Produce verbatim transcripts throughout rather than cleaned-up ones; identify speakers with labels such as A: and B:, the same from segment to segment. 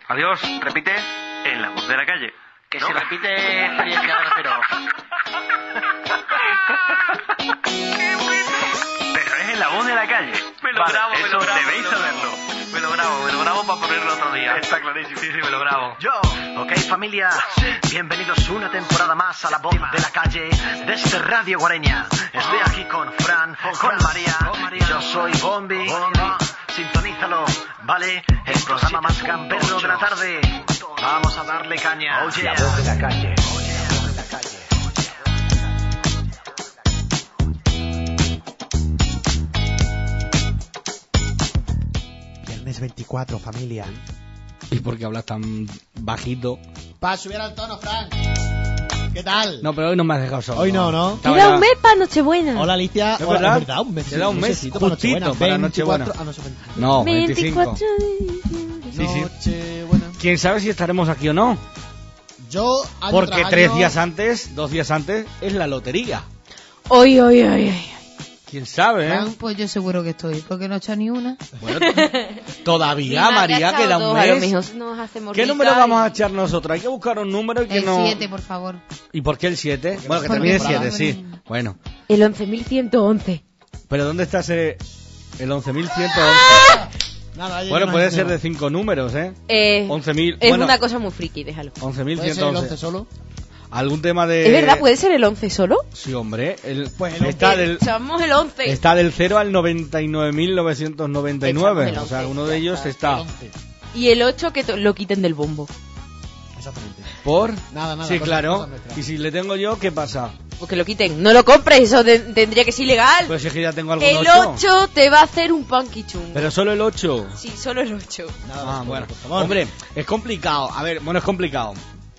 A: Adiós, repite en la voz de la calle.
B: Que
A: ¿no?
B: se repite experiencia de cero.
A: Pero es en la voz de la calle.
B: Me lo
A: Vale,
B: grabo, me
A: eso
B: lo grabo.
A: debéis
B: me lo grabo.
A: saberlo.
B: Me lo grabo, me lo grabo para ponerlo otro día.
A: Está clarísimo.
B: Sí, sí, me lo grabo.
C: Yo, ok familia, bienvenidos una temporada más a la voz de la calle desde Radio Guareña. Estoy aquí con Fran, con María, yo soy Bombi. Sintonízalo, ¿vale? El programa más gamberro de la tarde. Vamos a darle caña. Oh, yeah. La voz de la calle.
D: Viernes veinticuatro, familia.
E: ¿Y por qué hablas tan bajito?
D: Para subir al tono, Frank. ¿Qué tal?
E: No, pero hoy no me has dejado solo.
D: Hoy no, ¿no?
E: Estaba
F: Queda
E: ya-
F: un mes para Nochebuena.
D: Hola, Alicia.
E: ¿Es
D: Hola,
E: verdad?
D: ¿Es verdad? Un mes.
E: Queda un mes
D: mesecito para
E: justito
D: Nochebuena.
E: para Nochebuena.
D: veinticuatro, ah, no, sé, veinticinco.
E: No, veinticinco.
F: veinticuatro.
E: Sí, sí.
D: Nochebuena.
E: ¿Quién sabe si estaremos aquí o no?
D: Yo, año
E: Porque
D: tras
E: tres
D: año-
E: días antes, dos días antes, es la lotería.
F: Hoy, hoy, hoy, hoy.
E: ¿Quién sabe, eh?
G: Fran, pues yo seguro que estoy, porque no he hecho ni una.
E: Bueno, todavía,
F: Mi madre ha
E: María,
F: echado
E: queda un
F: dos, a lo
E: mes.
F: mejor nos hacemos
E: ¿Qué
F: ricas
E: número
F: y-
E: vamos a echar nosotros? Hay que buscar un número y que
G: El
E: no...
G: siete, por favor.
E: ¿Y por qué el siete? Bueno, que
G: Porque
E: termine
G: para-
E: siete, sí. Bueno,
F: El once mil ciento once.
E: pero ¿dónde está ese... el once mil ciento once?
D: Nada, ayer
E: Bueno,
D: no
E: puede
D: hay
E: ser
D: nuevo.
E: de cinco números, ¿eh?
F: Eh,
E: once mil...
F: es
E: bueno,
F: una cosa muy friki, déjalo.
E: once mil
D: ¿Puede ser
E: ciento
D: el
E: once.
D: once solo?
E: ¿Algún tema de...?
F: ¿Es verdad? ¿Puede ser el once solo?
E: Sí, hombre. El...
D: Pues el
E: está,
F: Eh,
E: del...
F: Echamos el once.
E: está del cero al noventa y nueve mil novecientos noventa y nueve.
F: Echamos el
E: O sea,
F: once,
E: uno
F: ya
E: de ellos
F: está.
E: está...
D: El once.
F: Y el ocho que to- lo quiten del bombo.
D: Exactamente.
E: ¿Por?
D: Nada, nada,
E: Sí,
D: cosas-
E: claro.
D: cosas nuestras.
E: Y si le tengo yo, ¿qué pasa?
F: Porque lo quiten. No lo compres, eso de- tendría que ser ilegal.
E: Pues es que ya tengo algún
F: el
E: ocho.
F: ocho te va a hacer un punky chungo.
E: Pero solo el ocho.
F: Sí, solo el ocho.
D: Nada,
E: Ah,
D: por
E: bueno.
D: favor.
E: Hombre, es complicado. A ver, bueno, es complicado.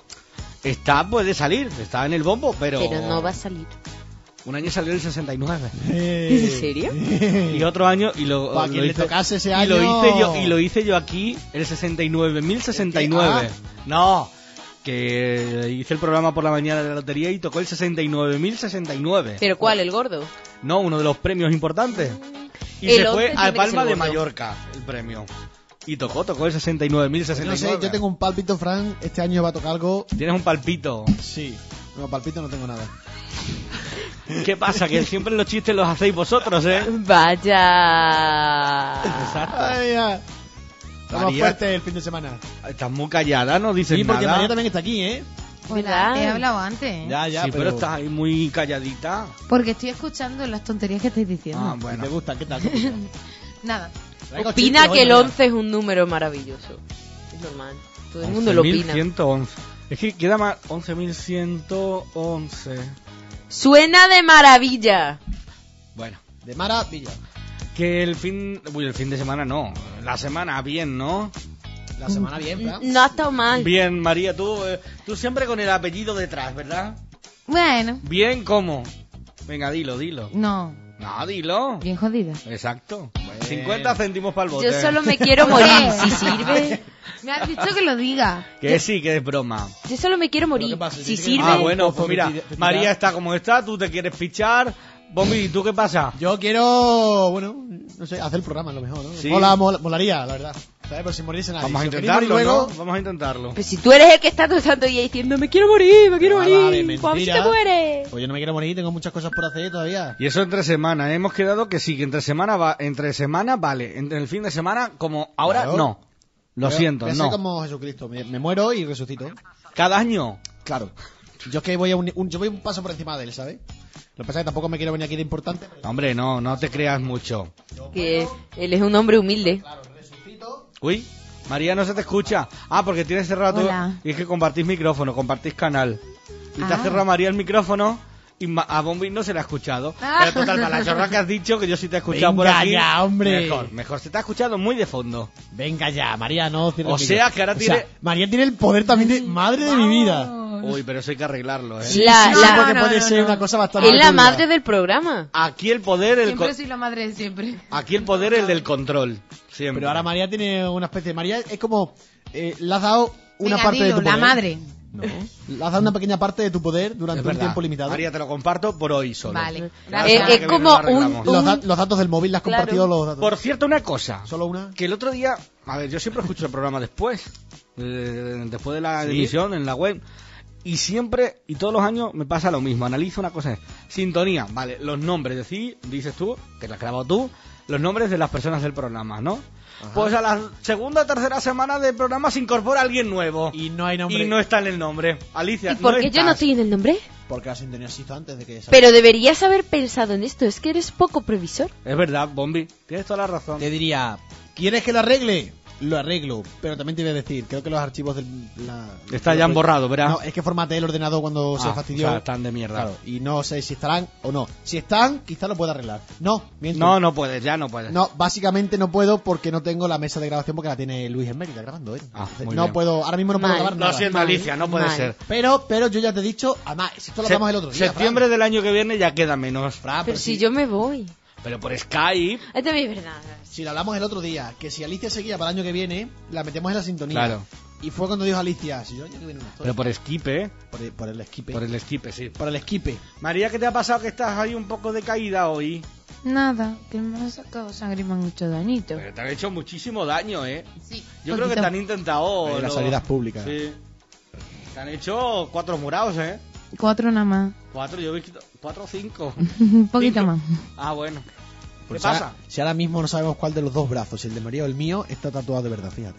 E: Está, puede salir. Está en el bombo, pero...
F: Pero no va a salir.
E: Un año salió el sesenta y nueve.
D: Eh.
F: ¿En serio?
E: Y otro año... Y lo,
D: Para
E: lo
D: quien le
E: hice-
D: tocase ese
E: y lo
D: año.
E: hice yo Y lo hice yo aquí, el sesenta y nueve mil sesenta y nueve. No, que hice el programa por la mañana de la lotería y tocó el sesenta y nueve mil sesenta y nueve.
F: ¿Pero cuál? ¿El gordo?
E: No, uno de los premios importantes. Y
F: El
E: se
F: once
E: fue
F: tiene
E: a
F: que
E: Palma
F: ser
E: de
F: gordo.
E: Mallorca, el premio. Y tocó, tocó el sesenta y nueve mil sesenta
D: No
E: y
D: sé,
E: nueve.
D: yo tengo un pálpito, Frank. Este año va a tocar algo.
E: Tienes un palpito.
D: Sí. No, pálpito no tengo nada.
E: ¿Qué pasa? Que siempre los chistes los hacéis vosotros, ¿eh?
F: Vaya.
E: Exacto.
D: Ay, ya. Estamos
E: María-
D: fuertes el fin de semana.
E: Estás muy callada, no dices
D: Sí, porque
E: nada.
D: María también está aquí, ¿eh?
F: ¿Verdad?
G: Hola, he hablado antes.
D: Ya, ya,
E: sí, pero... estás ahí muy calladita.
G: Porque estoy escuchando las tonterías que estáis diciendo.
E: Ah,
D: Bueno.
E: bueno.
D: ¿Te gusta? ¿Qué tal? ¿Qué opinas?
G: Nada.
D: Traigo
F: Opina
D: chistes
F: que el
D: hoy, María.
F: once es un número maravilloso. Es normal. Todo el mundo lo
E: once mil
F: opina.
E: ciento once. Es que queda más once mil ciento once.
F: Suena de maravilla.
E: Bueno,
D: De maravilla.
E: que el fin... Uy, el fin de semana no. La semana bien, ¿no?
D: La semana bien, Frank.
F: No ha estado mal.
E: Bien, María, tú, eh, tú siempre con el apellido detrás, ¿verdad?
G: Bueno,
E: Bien, ¿cómo? Venga, dilo, dilo.
G: no.
E: No, dilo.
G: Bien jodida.
E: Exacto. cincuenta céntimos para el bote.
F: Yo solo me quiero morir. Si sirve.
G: Me has dicho que lo diga.
E: Que sí, que es broma.
F: Yo solo me quiero morir.
D: qué pasa?
F: Si
D: Dice que-
F: sirve.
E: Ah, bueno,
D: Pozo
E: pues mira,
D: de tira- de
E: María
D: tirar.
E: está como está, tú te quieres pichar. Bombi, ¿y tú qué pasa?
D: Yo quiero, bueno, no sé, hacer el programa a lo mejor, ¿no?
E: Sí.
D: Mola, mola- molaría, la verdad. ¿Sabes? Pero sin morirse nadie.
E: Vamos a
D: Si os queréis morir
E: intentarlo,
D: luego,
E: ¿no? Vamos a intentarlo.
F: Pues si tú eres el que está todo el santo día diciendo me quiero morir, me quiero
D: Ah,
F: morir.
D: vale,
F: pues a ver si
D: mentira.
F: te mueres.
D: Pues yo no me quiero morir, tengo muchas cosas por hacer todavía.
E: Y eso entre semana, ¿eh? Hemos quedado que sí, que entre semana va, entre semana vale, entre el fin de semana como ahora
D: Claro.
E: no. Lo
D: Voy a-
E: siento,
D: voy a ser
E: no.
D: como Jesucristo, me, me muero y resucito.
E: Cada año.
D: Claro. Yo es que voy a un, un- yo voy un paso por encima de él, ¿sabes? Lo que pasa es que tampoco me quiero venir aquí de importante. Pero...
E: Hombre, no, no te creas mucho.
F: Que él es un hombre humilde.
D: Claro, resucito.
E: Uy, María no se te escucha. Ah, porque tienes cerrado
G: Hola.
E: todo. Y es que compartís micrófono, compartís canal. Y te
G: Ah.
E: ha cerrado María el micrófono y ma- a Bombi no se le ha escuchado.
G: Ah.
E: Pero total, para la chorra que has dicho, que yo sí te he escuchado por
D: Venga
E: aquí.
D: ya, hombre.
E: Mejor, mejor. Se te ha escuchado muy de fondo.
D: Venga ya, María, no cierres
E: O
D: el
E: sea,
D: micro.
E: que ahora
D: O
E: tiene-
D: sea, María tiene el poder también de madre de mi vida.
E: Uy, pero eso hay que arreglarlo, ¿eh?
F: La,
D: Sí,
F: la-
D: porque
G: no,
D: puede
G: no,
D: ser
G: no.
D: una cosa bastante...
F: es la
D: turbia.
F: madre del programa.
E: Aquí el poder, el
G: Siempre
E: co-
G: soy la madre de siempre.
E: aquí el poder, el del control. Siempre.
D: Pero ahora María tiene una especie de... María es como... Eh, le has dado una
G: Venga,
D: parte de
G: dilo,
D: tu
G: la
D: poder.
G: madre.
D: No. Has dado una pequeña parte de tu poder durante
E: Es
D: un
E: verdad.
D: tiempo limitado.
E: María, te lo comparto por hoy solo.
G: Vale.
F: Eh,
G: Gracias.
F: es como un,
E: arreglamos.
D: Los,
F: un-
D: da- los datos del móvil, ¿las has
F: Claro.
D: compartido los datos?
E: Por cierto, una cosa.
D: ¿Solo una?
E: Que el otro día, a ver, yo siempre escucho el programa después, eh, después de la
D: ¿Sí?
E: emisión en la web, y siempre, y todos los años me pasa lo mismo. Analizo una cosa, sintonía, vale, los nombres, decir, dices tú, que lo has grabado tú, los nombres de las personas del programa, ¿no?
D: Ajá.
E: Pues a la segunda o tercera semana del programa se incorpora alguien nuevo.
D: Y no hay nombre.
E: Y no está en el nombre. Alicia,
F: ¿Y por
E: no
F: qué yo no
E: estás.
F: estoy en el nombre?
D: Porque la sintonía se hizo antes de que...
F: Pero deberías haber pensado en esto, es que eres poco previsor.
E: Es verdad, Bombi, tienes toda la razón.
D: Te diría, ¿quieres que lo arregle? Lo arreglo, pero también te voy a decir, creo que los archivos del... La,
E: Está ya han borrado, ¿verdad?
D: No, es que formateé el ordenador cuando se
E: Ah,
D: fastidió.
E: o sea, están de mierda.
D: Claro, y no sé si estarán o no. Si están, quizá lo pueda arreglar. No, miento.
E: No, no puedes, ya no puedes.
D: No, básicamente no puedo porque no tengo la mesa de grabación porque la tiene Luis en Mérida grabando, ¿eh?
E: Ah,
D: Entonces,
E: muy
D: no
E: bien.
D: puedo, ahora mismo no puedo
F: Mal.
D: grabar
E: Lo
D: nada.
E: siento,
F: Mal,
E: Alicia, no puede
F: mal.
E: ser.
D: Pero, pero yo ya te he dicho, además, esto lo
E: Se-
D: hablamos el otro día.
E: Septiembre
D: Fran.
E: del año que viene ya queda menos.
D: Fran,
F: Pero si yo me voy.
E: Pero por Skype.
F: Ah, también es verdad.
D: Si lo hablamos el otro día, que si Alicia seguía para el año que viene, la metemos en la sintonía.
E: Claro.
D: Y fue cuando dijo Alicia, si yo el año que viene no estoy.
E: Pero por Skype, ¿eh?
D: por, el, por el esquipe.
E: Por el Skype, sí.
D: Por el esquipe.
E: María, ¿qué te ha pasado que estás ahí un poco decaída hoy?
G: Nada, que me han sacado sangre y me han hecho dañito.
E: Pero te han hecho muchísimo daño, ¿eh?
G: Sí,
E: Yo creo que te han intentado...
D: Eh, las
E: los-
D: salidas públicas.
E: Sí. Te han hecho cuatro murados, ¿eh?
G: Cuatro nada más.
E: Cuatro, yo he visto... Cuatro o cinco.
G: Un poquito
E: Cinco.
G: más.
E: Ah, bueno.
D: Pues
E: ¿Qué
D: si
E: pasa?
D: ahora- si ahora mismo no sabemos cuál de los dos brazos, si el de María o el mío, está tatuado de verdad, fíjate.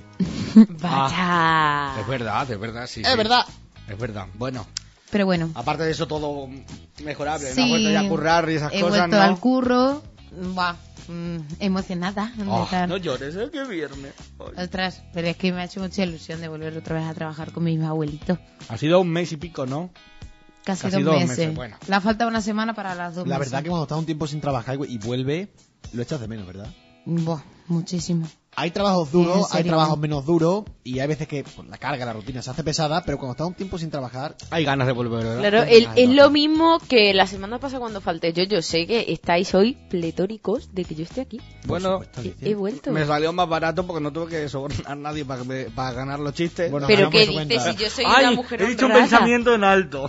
F: Vaya.
E: Es verdad, es verdad, sí.
D: Es
E: sí.
D: verdad.
E: Es verdad. Bueno,
G: Pero bueno.
E: aparte de eso, todo mejorable.
G: Sí,
E: Me has vuelto ya a currar y esas
G: he
E: cosas,
G: vuelto
E: ¿no?
G: al curro. Buah, mm, emocionada de
E: Oh,
G: estar.
E: no llores, es que viernes. Ay.
G: Ostras, pero es que me ha hecho mucha ilusión de volver otra vez a trabajar con mis abuelitos.
E: Ha sido un mes y pico, ¿no?
G: Casi,
E: Casi
G: dos,
E: dos
G: meses.
E: meses, bueno.
G: Le ha faltado una semana para las dos
D: La
G: meses.
D: verdad que cuando estás un tiempo sin trabajar y vuelve, lo echas de menos, ¿verdad?
G: Buah, muchísimo.
D: Hay trabajos
G: ¿En
D: duros, hay
G: serio?
D: trabajos menos duros y hay veces que pues, la carga, la rutina se hace pesada, pero cuando estás un tiempo sin trabajar,
E: Hay ganas de volver, ¿verdad?
F: Claro, el- es lo mismo que la semana pasada cuando falté yo. Yo sé que estáis hoy pletóricos de que yo esté aquí.
E: Bueno,
D: supuesto,
F: He,
D: Alicia.
F: he vuelto.
E: me salió más barato porque no tuve que sobornar a nadie para, que me- para ganar los chistes.
D: Bueno,
F: Pero
D: ganamos
F: ¿qué
D: su
F: dices?
D: cuenta.
F: Si yo soy
E: Ay,
F: una mujer
E: he dicho un
F: honrada.
E: pensamiento en alto.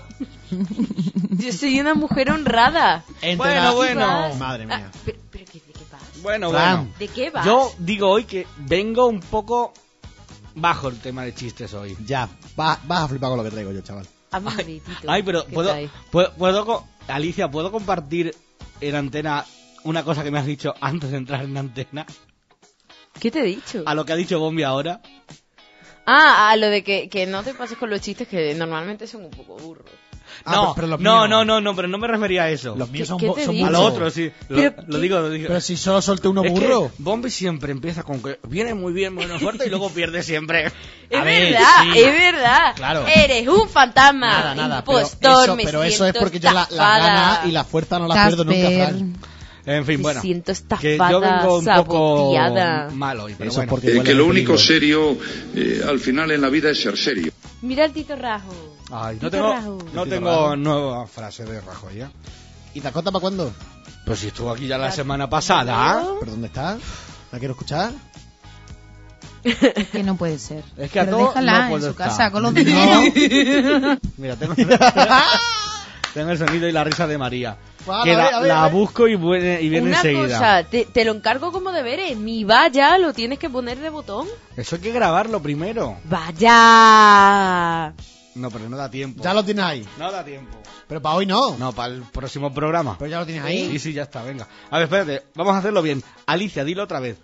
F: Yo soy una mujer honrada.
D: Entre
E: Bueno,
D: la-
E: bueno.
D: Madre mía.
F: Ah, pero, pero ¿qué, ¿de qué vas?
E: Bueno,
D: Fran.
E: bueno.
F: ¿De qué vas?
E: Yo digo hoy que vengo un poco bajo el tema de chistes hoy.
D: Ya, va- vas a flipar con lo que traigo yo, chaval.
F: Hazme un
E: Ay,
F: gritito.
E: ay, pero
F: ¿Qué
E: puedo,
F: traes?
E: puedo, puedo co- Alicia, ¿puedo compartir en antena una cosa que me has dicho antes de entrar en antena?
F: ¿Qué te he dicho?
E: A lo que ha dicho Bombi ahora.
F: Ah, a lo de que, que no te pases con los chistes que normalmente son un poco burros.
D: Ah,
E: no,
D: pero- pero los
E: no,
D: míos-
E: no, no, no, pero no me refería a eso.
D: Los míos
F: ¿Qué-
D: son,
F: qué
D: bo-
F: te
D: son
F: digo?
E: A
D: muchos.
E: lo otro, sí. Lo,
F: Pero,
E: lo
F: ¿qué?
E: digo, lo digo.
D: Pero si solo solté uno
E: Es que
D: burro.
E: Bombi siempre empieza con que viene muy bien, bueno, fuerte y luego pierde siempre.
F: Es
D: A ver,
F: verdad,
D: sí.
F: es verdad.
D: Claro.
F: Eres un fantasma.
D: Nada, nada, pero
F: impostor,
D: eso,
F: me
D: pero eso es
F: siento
D: porque yo la, la
F: estafada.
D: gana y la fuerza no la pierdo nunca,
G: Casper.
D: Fran.
E: En fin,
F: Me
E: bueno.
F: siento
E: Que
F: estafada,
E: yo vengo un poco
F: saboteada.
E: mal hoy, pero
D: Eso es
E: bueno.
D: porque
H: Eh,
D: huele
H: que
D: a
H: lo
D: peligro.
H: único serio eh, al final en la vida es ser serio.
F: Mira el Tito Rajo.
E: Ay, no
F: Tito
E: tengo,
F: Rajo.
E: no
D: Tito
E: tengo
D: Rajo.
E: nueva frase de Rajoy, ¿eh?
D: ¿Y Dakota para cuándo?
E: Pues si estuvo aquí ya la semana pasada.
D: ¿Pero dónde está? ¿La quiero escuchar?
G: Que no puede ser.
E: Es que a
G: Pero
E: todo
G: déjala
E: no
G: en
E: puedo
G: su
E: estar.
G: casa con los dineros.
E: Mira, tengo, tengo el sonido y la risa de María.
D: Vale,
E: que
D: a
E: la,
D: ver, a ver,
E: la
D: a ver.
E: busco y viene, y viene
F: Una
E: enseguida.
F: cosa, te, te lo encargo como deberes. Mi vaya lo tienes que poner de botón.
E: Eso hay que grabarlo primero.
F: Vaya.
E: No, pero no da tiempo.
D: Ya lo tienes ahí.
E: No da tiempo.
D: Pero para hoy no.
E: No, para el próximo programa.
D: Pero ya lo tienes ahí.
E: Sí, sí, ya está, venga. A ver, espérate, vamos a hacerlo bien. Alicia, dilo otra vez.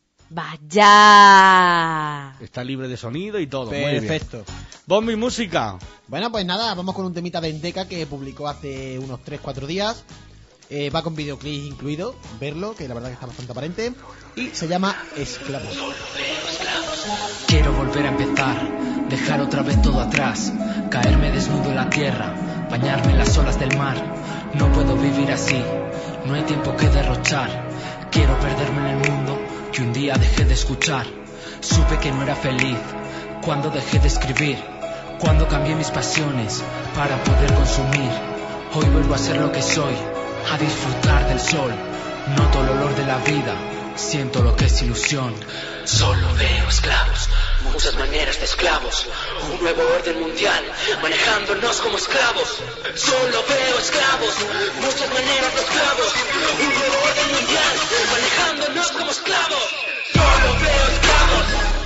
F: Vaya.
E: Está libre de sonido y todo. Muy bien.
D: Perfecto.
E: Bombi música.
D: Bueno, pues nada, vamos con un temita de Endeca que publicó hace unos tres cuatro días. Eh, va con videoclip incluido, verlo, que la verdad que está bastante aparente. Y se llama Esclavos.
I: Quiero volver a empezar, dejar otra vez todo atrás, caerme desnudo en la tierra, bañarme en las olas del mar. No puedo vivir así, no hay tiempo que derrochar. Quiero perderme en el mundo que un día dejé de escuchar. Supe que no era feliz cuando dejé de escribir, cuando cambié mis pasiones para poder consumir. Hoy vuelvo a ser lo que soy, a disfrutar del sol. Noto el olor de la vida, siento lo que es ilusión. Solo veo esclavos, muchas muchas maneras de esclavos, un nuevo orden mundial, manejándonos como esclavos. Solo veo esclavos, muchas maneras de esclavos, un nuevo orden mundial, manejándonos como esclavos. Solo veo esclavos,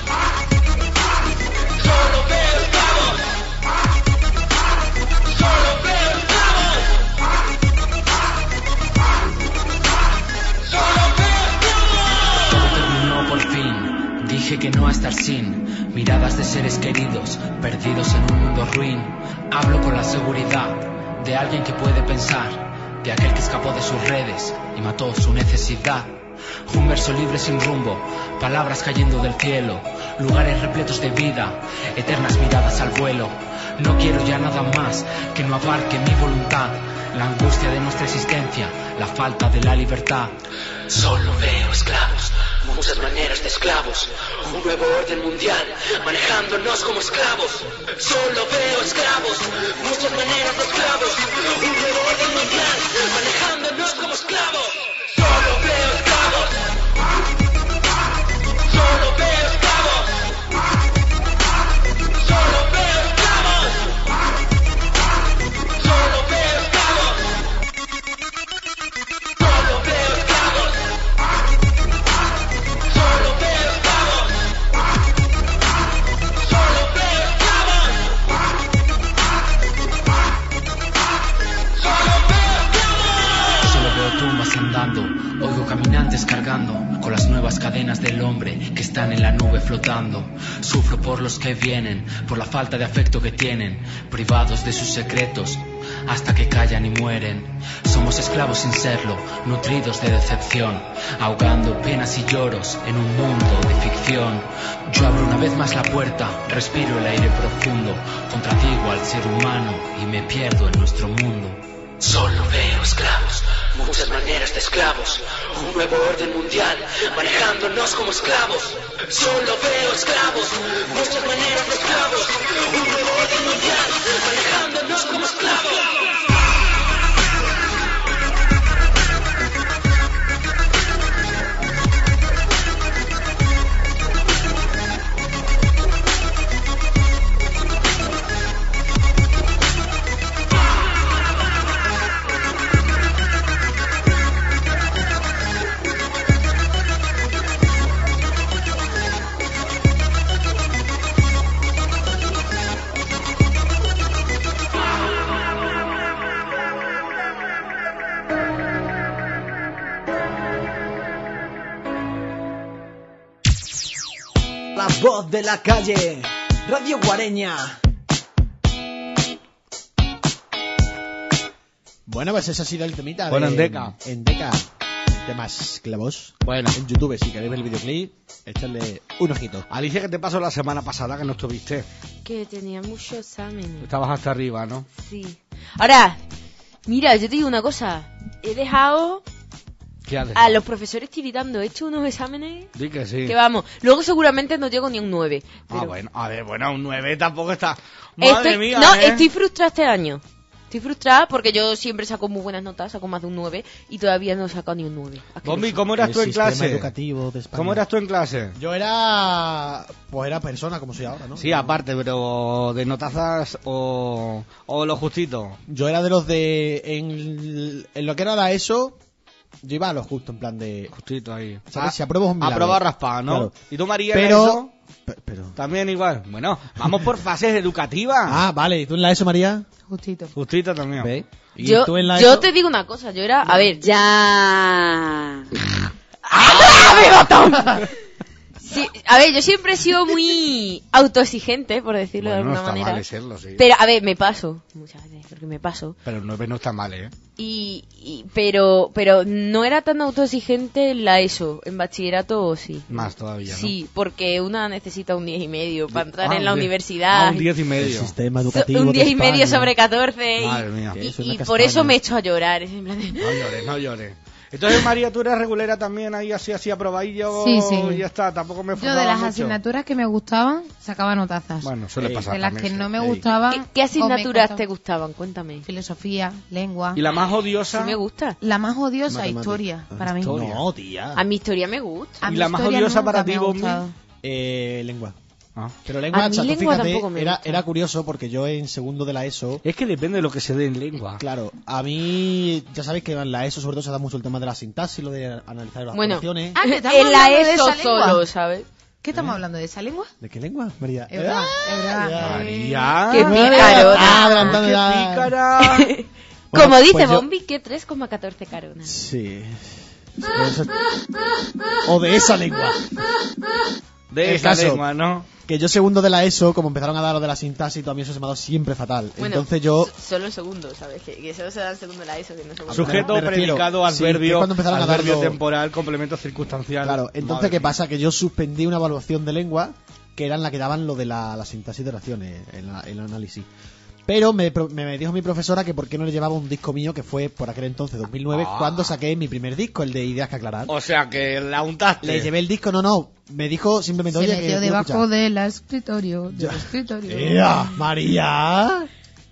I: solo veo esclavos, solo veo esclavos, solo veo esclavos. Todo terminó por fin, dije que no a estar sin miradas de seres queridos, perdidos en un mundo ruin. Hablo con la seguridad de alguien que puede pensar, de aquel que escapó de sus redes y mató su necesidad. Un verso libre sin rumbo, palabras cayendo del cielo, lugares repletos de vida, eternas miradas al vuelo. No quiero ya nada más que no abarque mi voluntad, la angustia de nuestra existencia, la falta de la libertad. Solo veo esclavos, muchas maneras de esclavos, un nuevo orden mundial, manejándonos como esclavos. Solo veo esclavos, muchas maneras de esclavos, un nuevo orden mundial, manejándonos como esclavos. Solo veo esclavos, solo veo esclavos, solo veo esclavos, solo veo esclavos, solo veo esclavos, solo veo esclavos, solo veo esclavos, solo veo esclavos. Solo veo tumbas andando, oigo caminantes cargando con las nuevas cadenas del hombre que están en la nube flotando. Sufro por los que vienen, por la falta de afecto que tienen, privados de sus secretos hasta que callan y mueren. Somos esclavos sin serlo, nutridos de decepción, ahogando penas y lloros en un mundo de ficción. Yo abro una vez más la puerta, respiro el aire profundo, contradigo al ser humano y me pierdo en nuestro mundo. Solo veo esclavos, muchas maneras de esclavos, un nuevo orden mundial, manejándonos como esclavos. Solo veo esclavos, muchas maneras de esclavos, un nuevo orden mundial, manejándonos como esclavos.
C: La voz de la calle, Radio Guareña.
D: Bueno, pues ese ha sido el temita.
E: Bueno,
D: de,
E: en Deca.
D: En Deca. El tema esclavos.
E: Bueno.
D: En YouTube, si queréis ver el videoclip, echarle un ojito.
E: Alicia, ¿qué te pasó la semana pasada que no estuviste?
F: Que tenía muchos exámenes.
E: Estabas hasta arriba, ¿no?
F: Sí. Ahora, mira, yo te digo una cosa. He dejado
E: ¿Qué haces?
F: a los profesores tiritando. He hecho unos exámenes
E: Di que sí.
F: que vamos. Luego seguramente no llego ni a un nueve.
E: Ah,
F: pero-
E: bueno. A ver, bueno, un nueve tampoco está... Madre
F: Estoy-
E: mía,
F: no,
E: ¿eh?
F: estoy frustrada este año. Estoy frustrada porque yo siempre saco muy buenas notas, saco más de un nueve y todavía no he sacado ni un nueve. Asqueroso.
E: Bombi, ¿cómo eras
D: El
E: tú en
D: sistema
E: clase?
D: educativo de España.
E: ¿Cómo eras tú en clase?
D: Yo era... Pues era persona, como soy ahora, ¿no?
E: Sí, aparte, pero de notazas o, o lo justito.
D: Yo era de los de... En, en lo que era la ESO, yo iba a lo justo, en plan de...
E: Justito ahí.
D: ¿Sabes? Si apruebo es un milagro.
E: Aprobado raspado, ¿no?
D: Claro.
E: ¿Y tú, María,
D: Pero...
E: eso?
D: pe- Pero...
E: También igual. Bueno, vamos por fases educativas.
D: Ah, vale. ¿Y tú en la ESO, María?
G: Justito.
E: Justito también.
D: ¿Ve? ¿Y
F: Yo,
D: tú en la
F: yo
D: ESO?
F: te digo una cosa, yo era... A ver, ya... Sí, a ver, yo siempre he sido muy autoexigente, por decirlo de
E: Bueno, no
F: alguna
E: está
F: manera.
E: mal serlo, sí.
F: Pero, a ver, me paso. Muchas veces, porque me paso.
E: Pero el nueve no está mal, ¿eh?
F: Y, y- pero pero no era tan autoexigente en la ESO. En bachillerato sí.
E: Más todavía, ¿no?
F: Sí, porque una necesita un diez y medio para entrar
E: Ah,
F: en la
E: un diez.
F: universidad.
E: Ah, un diez y
D: El
E: medio.
D: sistema
F: So-
D: educativo
F: un
D: de
F: diez y medio
D: España.
F: sobre catorce.
E: Madre
F: Y,
E: mía.
F: y-
D: Es una
F: y por
D: castaña.
F: eso me he hecho a llorar. Es en plan de-
E: No llores, no llores. Entonces, María, tú eres regulera también, ahí así, así aprobadillo.
G: Sí, sí.
E: Y ya está, tampoco me
G: Yo de
E: esforzaba
G: las
E: mucho.
G: asignaturas que me gustaban, sacaba notazas.
E: Bueno, suele
D: Ey.
E: pasar
G: de las
E: también,
G: que
E: sí.
G: no me
D: Ey.
G: gustaban...
F: ¿Qué, qué
G: o me
F: asignaturas
G: costaba-
F: te gustaban? Cuéntame.
G: Filosofía, lengua...
E: Y la más
F: Sí
E: odiosa...
F: me gusta.
G: La más odiosa,
D: Matemática.
G: historia, para mí.
E: Historia.
D: No, tía.
F: A mi historia me gusta.
G: A
E: ¿Y
G: mi
E: la más
G: historia
E: odiosa
G: nunca
E: para
G: me
E: ti,
G: ha
E: Bombi?
G: gustado.
D: Eh, lengua.
E: Ah.
D: Pero lengua,
F: A mí
D: chato,
F: lengua
D: fíjate,
F: tampoco me
D: era,
F: gusta.
D: era curioso porque yo en segundo de la ESO,
E: Es que depende de lo que se dé en lengua.
D: claro, a mí, ya sabéis que en la ESO sobre todo se da mucho el tema de la sintaxis, lo de analizar las
F: Bueno.
D: oraciones.
G: Ah, que estamos
F: En la
G: hablando de
F: ESO
G: esa lengua.
F: solo, ¿sabes?
G: ¿Qué estamos hablando de esa lengua?
D: ¿De qué lengua, María?
G: Es verdad, es verdad.
E: María.
F: Qué
D: María.
F: pícaro.
D: Ah, adelantando
E: ¡Qué
D: ya.
E: pícara!
D: Bueno,
F: Como dice
D: pues yo-
F: Bombi, que tres coma catorce caronas.
D: Sí. Pero eso- O de esa lengua.
E: De
D: El
E: esa
D: caso.
E: lengua, ¿no?
D: Que yo segundo de la ESO, como empezaron a dar lo de la sintaxis y todo, a mí eso se me ha dado siempre fatal.
F: Bueno,
D: Entonces yo...
F: s- Solo el segundo, ¿sabes? Que, que solo se da el segundo de la ESO, que no segundo.
E: Sujeto,
D: me refiero,
E: predicado,
D: sí, que
E: adverbio,
D: cuando empezaron a
E: adverbio
D: darlo-
E: temporal, complemento circunstancial.
D: Claro, entonces
E: Madre
D: ¿qué
E: mía.
D: pasa? Que yo suspendí una evaluación de lengua que era en la que daban lo de la, la sintaxis de oraciones, en la- el análisis. Pero me, pro- me dijo mi profesora que por qué no le llevaba un disco mío que fue por aquel entonces, dos mil nueve,
E: Ah.
D: cuando saqué mi primer disco, el de Ideas que aclarar.
E: O sea, que la untaste.
D: Le llevé el disco, no, no, me dijo simplemente,
G: Se
D: oye, que
G: metió
D: quiero
G: debajo
D: escuchar.
G: del escritorio, del escritorio.
D: ¡Ea, María!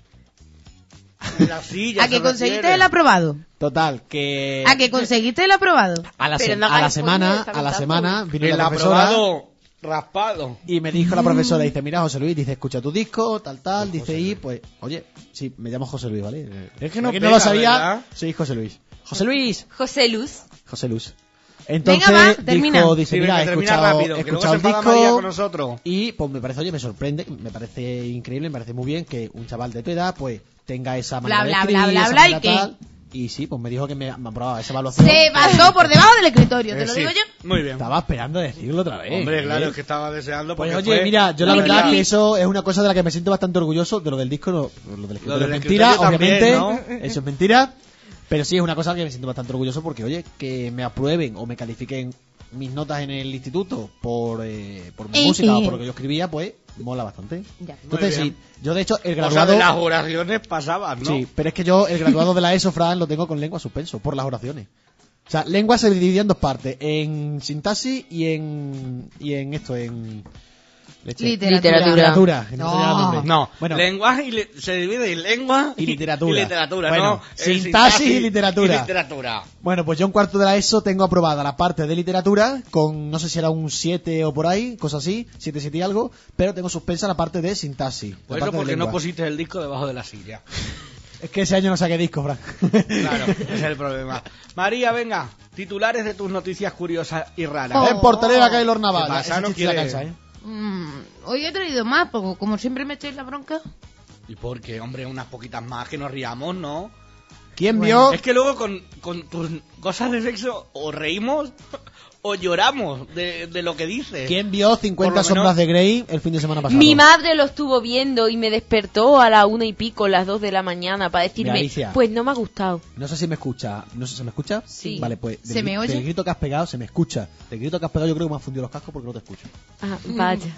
E: La silla
G: ¿A
E: se
G: que conseguiste
E: refiere.
G: el aprobado?
D: Total, que...
G: ¿A que conseguiste el aprobado?
D: A la,
F: Pero
D: se-
F: no
D: a la
F: hagáis
D: semana,
F: spoiler, está
D: a la
F: contando.
D: semana vino
E: El
D: la profesora
E: aprobado raspado.
D: y me dijo la profesora, dice, mira José Luis, dice, escucha tu disco, tal, tal, dice, y pues, oye, sí, me llamo José Luis, ¿vale?
E: Es que no
D: Porque
E: pega,
D: no lo sabía,
E: ¿verdad?
D: sí, José Luis. José Luis,
F: José Luz.
D: José Luis. Entonces
G: Venga, va, termina.
D: dijo, dice,
E: Sí,
D: mira,
E: venga,
D: he
E: termina
D: escuchado,
E: rápido,
D: he
E: que luego se
D: escuchado el
E: enfada María con
D: disco
E: nosotros.
D: y pues me parece, oye, me sorprende, me parece increíble, me parece muy bien que un chaval de tu edad pues tenga esa manera
G: Bla,
D: de
G: bla,
D: escribir,
G: bla,
D: esa
G: bla,
D: manera
G: ¿y qué?
D: tal. Y sí, pues me dijo que me, me aprobaba esa evaluación.
G: Se pasó por debajo del escritorio, te
E: Eh,
G: lo
E: sí.
G: digo yo.
E: Muy bien.
D: Estaba esperando a decirlo otra vez.
E: Hombre,
D: ¿eh?
E: claro, es que estaba deseando.
D: Pues
E: porque
D: oye,
E: fue
D: mira, yo la
E: una
D: verdad
E: verdad.
D: que eso es una cosa de la que me siento bastante orgulloso. De lo del disco, no, lo del escritorio
E: del
D: es mentira,
E: escritorio
D: obviamente.
E: también, ¿no?
D: Eso es mentira. Pero sí es una cosa que me siento bastante orgulloso porque, oye, que me aprueben o me califiquen mis notas en el instituto por, eh, por mi
G: Eh,
D: música o
G: eh.
D: por lo que yo escribía, pues mola bastante.
G: Ya.
D: Entonces
E: Muy
D: sí,
E: bien.
D: yo de hecho el
E: O sea,
D: graduado...
E: de las oraciones pasaban, ¿no?
D: Sí, pero es que yo el graduado de la ESO, Fran, lo tengo con lengua suspenso, por las oraciones. O sea, lengua se dividía en dos partes, en sintaxis y en y en esto, en... leche.
G: Literatura.
D: Literatura, que no me
G: No.
D: salía el nombre.
E: No,
D: Bueno,
E: lenguaje y le- se divide en lengua
D: Y literatura.
E: y literatura,
D: Bueno,
E: ¿no? En
D: sintaxis y literatura.
E: y literatura.
D: bueno, pues yo en cuarto de la ESO tengo aprobada la parte de literatura con, no sé si era un siete o por ahí, cosas así, siete, siete y algo, pero tengo suspensa la parte de sintaxis. la
E: Por eso
D: parte de
E: porque no
D: lengua.
E: pusiste el disco debajo de la silla.
D: Es que ese año no saqué disco, Fran.
E: Claro, ese es el problema. María, venga, titulares de tus noticias curiosas y raras.
G: Oh.
D: En portería Keylor Naval.
E: ¿Qué pasa?
D: Ese
E: No
D: chiste la
E: quiere-
D: cansa, ¿eh?
G: Mm, hoy he traído más, porque como siempre me echáis la bronca.
E: ¿Y por qué, hombre? Unas poquitas más que nos riamos, ¿no?
D: ¿Quién
G: Bueno.
D: vio?
E: Es que luego con, con tus cosas de sexo o reímos o lloramos de, de lo que dices.
D: ¿Quién vio cincuenta
E: Por lo menos-
D: sombras de Grey el fin de semana pasado?
F: Mi madre lo estuvo viendo y me despertó a la una y pico, las dos de la mañana, para decirme,
D: Mira, Alicia.
F: pues no me ha gustado.
D: No sé si me escucha. No sé si me escucha.
F: Sí.
D: Vale, pues.
G: ¿Se
D: del,
G: me oye?
D: Del grito que has pegado, se me escucha. Del grito que has pegado, yo creo que me han fundido los cascos porque no te escucho.
F: Ah, vaya.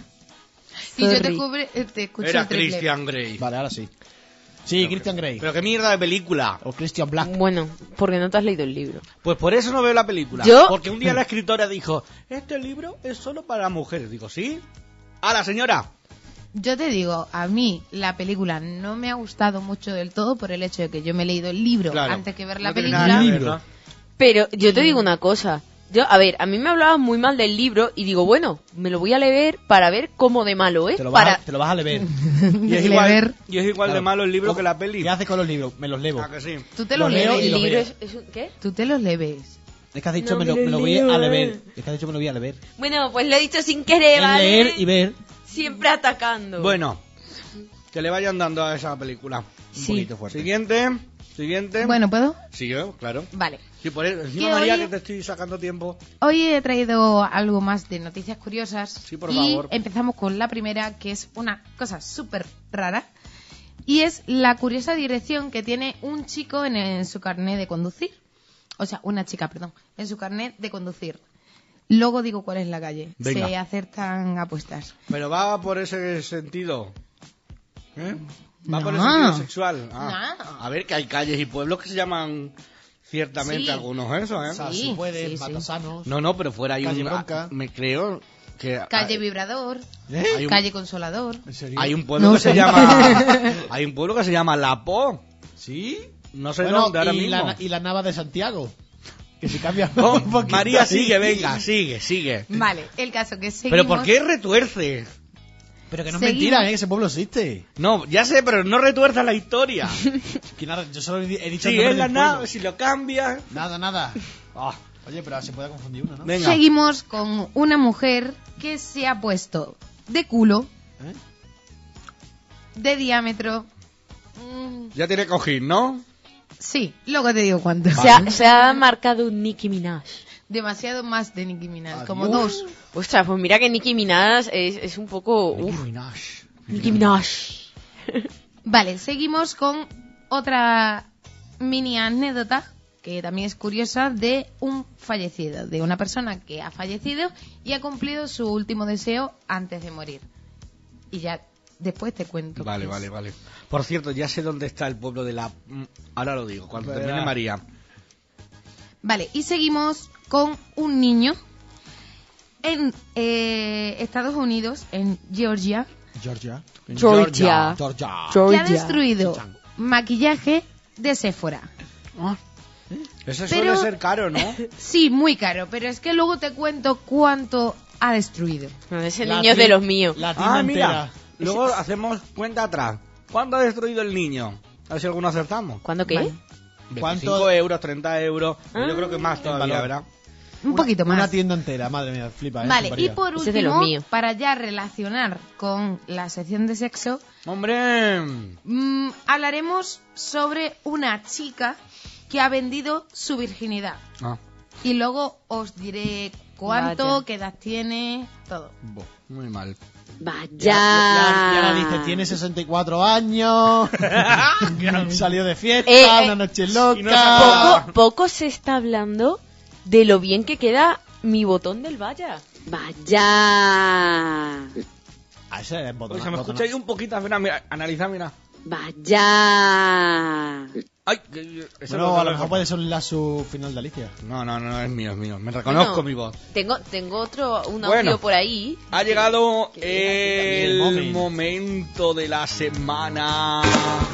G: Y yo te,
F: Sorry.
G: cubre, eh, te escucho
E: Era
G: el triple.
E: Christian Grey.
D: Vale, ahora sí. Sí, Christian Grey.
E: Pero qué mierda de película.
D: O Christian Black.
F: Bueno, porque no te has leído el libro.
E: Pues por eso no veo la película.
F: ¿Yo?
E: Porque un día la escritora dijo, este libro es solo para mujeres. Digo, ¿sí? ¡A la señora!
G: Yo te digo, a mí la película no me ha gustado mucho del todo por el hecho de que yo me he leído el libro
E: Claro.
G: antes que ver la
E: No tiene
G: película.
E: nada que ver,
D: Libro.
E: ¿no?
F: Pero yo te digo una cosa. Yo, a ver, a mí me hablaban muy mal del libro y digo, bueno, me lo voy a leer para ver cómo de malo es.
D: Te lo vas,
F: para...
D: a, te lo vas a leer.
E: Y es
G: Leer.
E: igual, y es igual de
D: Claro.
E: malo el libro
D: ¿Cómo-
E: que la peli.
D: ¿Qué haces con los libros? Me los levo.
E: Ah, que sí.
G: Tú te
D: Los
G: los
D: leo
G: lees.
D: y
F: El
D: los
F: libro
D: veo.
F: es, es un- ¿qué?
G: Tú te los lees.
D: Es que has dicho
F: No
D: me,
F: me
D: lo,
F: lo
D: me lo voy a
F: leo,
D: leer.
F: eh.
D: Es que has dicho me lo voy a leer.
F: Bueno, pues lo he dicho sin querer,
D: Es
F: ¿vale?
D: leer y ver.
F: Siempre atacando.
E: Bueno, que le vayan dando a esa película.
D: Un
F: Sí.
D: poquito fuerte.
E: Siguiente, siguiente.
G: Bueno, ¿puedo?
E: Sigue, claro.
G: Vale.
E: Sí, por eso. Encima,
G: ¿Qué
E: María,
G: oye?
E: que te estoy sacando tiempo.
G: Hoy he traído algo más de noticias curiosas.
E: Sí, por
G: y
E: favor.
G: empezamos con la primera, que es una cosa súper rara. Y es la curiosa dirección que tiene un chico en, en su carnet de conducir. O sea, una chica, perdón, en su carnet de conducir. Luego digo cuál es la calle.
E: Venga.
G: Se acertan apuestas.
E: Pero va por ese sentido. ¿Eh? Va por el
G: No.
E: sentido sexual. Ah.
G: No.
E: A ver, que hay calles y pueblos que se llaman ciertamente
G: Sí.
E: algunos eso, ¿eh?
D: O sea,
G: Sí,
D: si puedes,
G: sí, sí.
D: matasanos.
E: No, no, pero fuera hay
D: Calle
E: un...
D: Bronca.
E: Me creo que...
G: Calle
E: hay,
G: Vibrador,
D: ¿Eh?
E: hay un,
G: calle Consolador.
D: ¿En serio?
E: hay un pueblo
G: No
E: que se
G: sé.
E: llama... Hay un pueblo que se llama Lapo.
D: ¿Sí?
E: No sé
D: Bueno,
E: dónde ahora
D: y,
E: mismo.
D: la, y la nava de Santiago. Que si cambia
E: Oh,
D: un poquito
E: María,
D: ahí.
E: sigue, venga, sigue, sigue.
G: Vale, el caso que seguimos...
E: Pero ¿por qué retuerce?
D: Pero que no es
G: Seguimos.
D: mentira, ¿eh? Que ese pueblo existe.
E: No, ya sé, pero no retuerzas la historia.
D: Que nada, yo solo he he dicho
E: Si
D: el nombre
E: es la
D: del
E: nave,
D: pueblo.
E: si lo cambias...
D: Nada, nada. Ah, oye, pero se puede confundir uno, ¿no?
E: Venga.
G: Seguimos con una mujer que se ha puesto de culo,
D: ¿Eh?
G: de diámetro. mm,
E: Ya tiene cojín, ¿no?
G: sí, luego te digo cuánto.
F: Se ha, se ha marcado un Nicki Minaj.
G: Demasiado más de Nicki Minaj,
D: Adiós.
G: como dos.
F: Ostras, pues mira que Nicki Minaj es, es un poco...
E: Nicki
F: Uf,
E: Minaj.
F: Nicki Minaj.
G: Vale, seguimos con otra mini anécdota que también es curiosa de un fallecido, de una persona que ha fallecido y ha cumplido su último deseo antes de morir. Y ya después te cuento.
E: Vale,
G: qué es.
E: vale, vale. Por cierto, ya sé dónde está el pueblo de la... mm, Ahora lo digo, cuando
D: Verá.
E: termine María.
G: Vale, y seguimos con un niño en eh, Estados Unidos, en Georgia,
D: Georgia.
F: Georgia.
D: Georgia.
G: que ha
F: Georgia.
G: destruido maquillaje de Sephora.
E: Eso
G: Pero-
E: suele ser caro, ¿no?
G: Sí, muy caro, pero es que luego te cuento cuánto ha destruido.
F: No, ese
D: La
F: niño es de
D: ti-
F: los míos.
D: La tienda
E: Ah, mira.
D: entera.
E: Luego hacemos cuenta atrás. ¿Cuánto ha destruido el niño? A ver si alguno acertamos.
F: ¿Cuándo qué?
G: Vale.
D: ¿Cuánto?
E: veinticinco euros, treinta euros.
F: Ah.
E: Yo creo que más todavía,
D: valor.
E: ¿verdad?
G: Un poquito más.
D: Una tienda entera, madre mía, flipa, ¿eh?
G: Vale, y
D: Fliparía.
G: por
F: Ese es de los
G: último,
F: míos.
G: para ya relacionar con la sección de sexo,
E: ¡Hombre!
G: mm, hablaremos sobre una chica que ha vendido su virginidad.
E: Ah,
G: Y luego os diré cuánto,
F: Vaya.
G: qué edad tiene, todo.
E: bo, muy mal.
F: Vaya.
D: Ya, ya, ya dice, tiene sesenta y cuatro años, salió de fiesta,
F: Eh, eh,
D: una noche
E: y no se
D: loca.
E: acuerda.
F: Poco, poco se está hablando de lo bien que queda mi botón del Vaya. Vaya.
D: Ah, ese es botón.
E: Oye, se me
D: botón-
E: escucha ahí un poquito. Mira, mira, analiza, mira.
F: Vaya.
E: Ay, que- eso
D: Bueno,
E: lo-
D: a
E: lo-
D: lo mejor puede ser la su final de Alicia.
E: No, no, no, es mío, es mío. Me reconozco
F: Bueno,
E: mi voz.
F: Tengo, tengo otro, un audio
E: Bueno.
F: por ahí.
E: Ha llegado
F: Que-
E: el
D: el momento.
E: momento de la semana.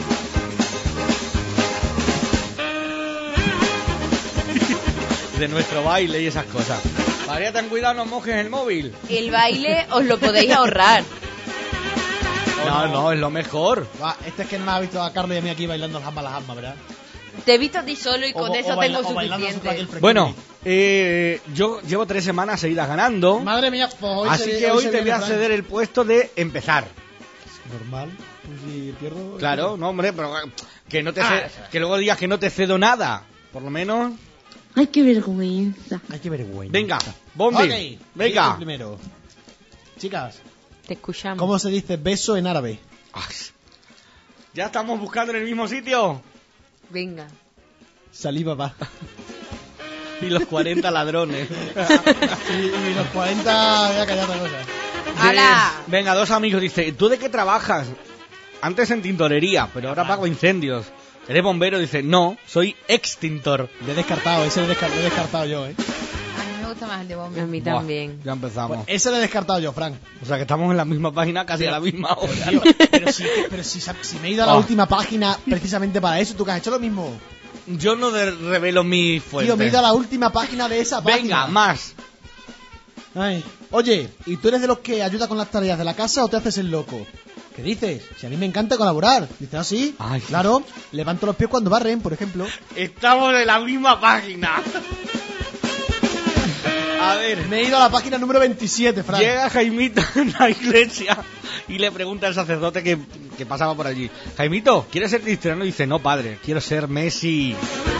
E: De nuestro baile y esas cosas. María, ten cuidado, no mojes el móvil.
F: El baile os lo podéis ahorrar.
E: No, no, es lo mejor.
D: Va, este es que no me ha visto a Carlos y a mí aquí bailando las jamba las jamba, ¿verdad?
F: Te he visto a ti solo y con
D: O-
F: eso
D: o baila-
F: tengo
D: o bailando
F: suficiente.
D: Super Freaky.
E: Bueno, eh, yo llevo tres semanas seguidas ganando.
D: Madre mía, pues hoy
E: Así
D: se-
E: que hoy
D: se
E: te voy
D: viene
E: a
D: Fran.
E: ceder el puesto de empezar.
D: Normal, pues si pierdo...
E: Claro, no, hombre, pero que no te
D: Ah,
E: ce- que luego digas que no te cedo nada. Por lo menos.
F: Ay, qué vergüenza.
D: Hay que ver bueno.
E: Venga, Bombi.
D: Ok,
E: Venga.
D: el primero. Chicas,
F: Te escuchamos.
D: ¿cómo se dice beso en árabe?
E: Ay, ya estamos buscando en el mismo sitio.
F: Venga.
D: Saliva va.
E: Y los cuarenta ladrones.
D: y, y los cuarenta voy a callar la cosa.
F: ¡Hala!
E: De- Venga, dos amigos. Dice, ¿tú de qué trabajas? Antes en tintorería, pero ahora apago incendios. ¿Eres bombero? Dice, no, soy extintor.
D: Le he descartado, ese le he descar- le he descartado yo, ¿eh?
G: A mí me gusta más el de Bombi.
F: A mí
E: Buah,
F: también.
E: ya empezamos.
D: Pues ese le he descartado yo, Frank.
E: O sea que estamos en la misma página casi a la misma hora.
D: Tío, pero si, pero si, si me he ido a la
E: Ah.
D: última página precisamente para eso, tú que has hecho lo mismo.
E: Yo no de- revelo mi fuente.
D: Tío, me he ido a la última página de esa página.
E: Venga, más.
D: Ay. Oye, ¿y tú eres de los que ayuda con las tareas de la casa o te haces el loco? ¿Qué dices? Si a mí me encanta colaborar. Dices, ¿ah, sí?
E: Ay.
D: Claro, levanto los pies cuando barren, por ejemplo.
E: Estamos en la misma página. A ver,
D: Me he ido a la página número veintisiete, Frank.
E: llega Jaimito en la iglesia y le pregunta al sacerdote que, que pasaba por allí. Jaimito, ¿quieres ser cristiano? Y dice, no, padre, quiero ser Messi.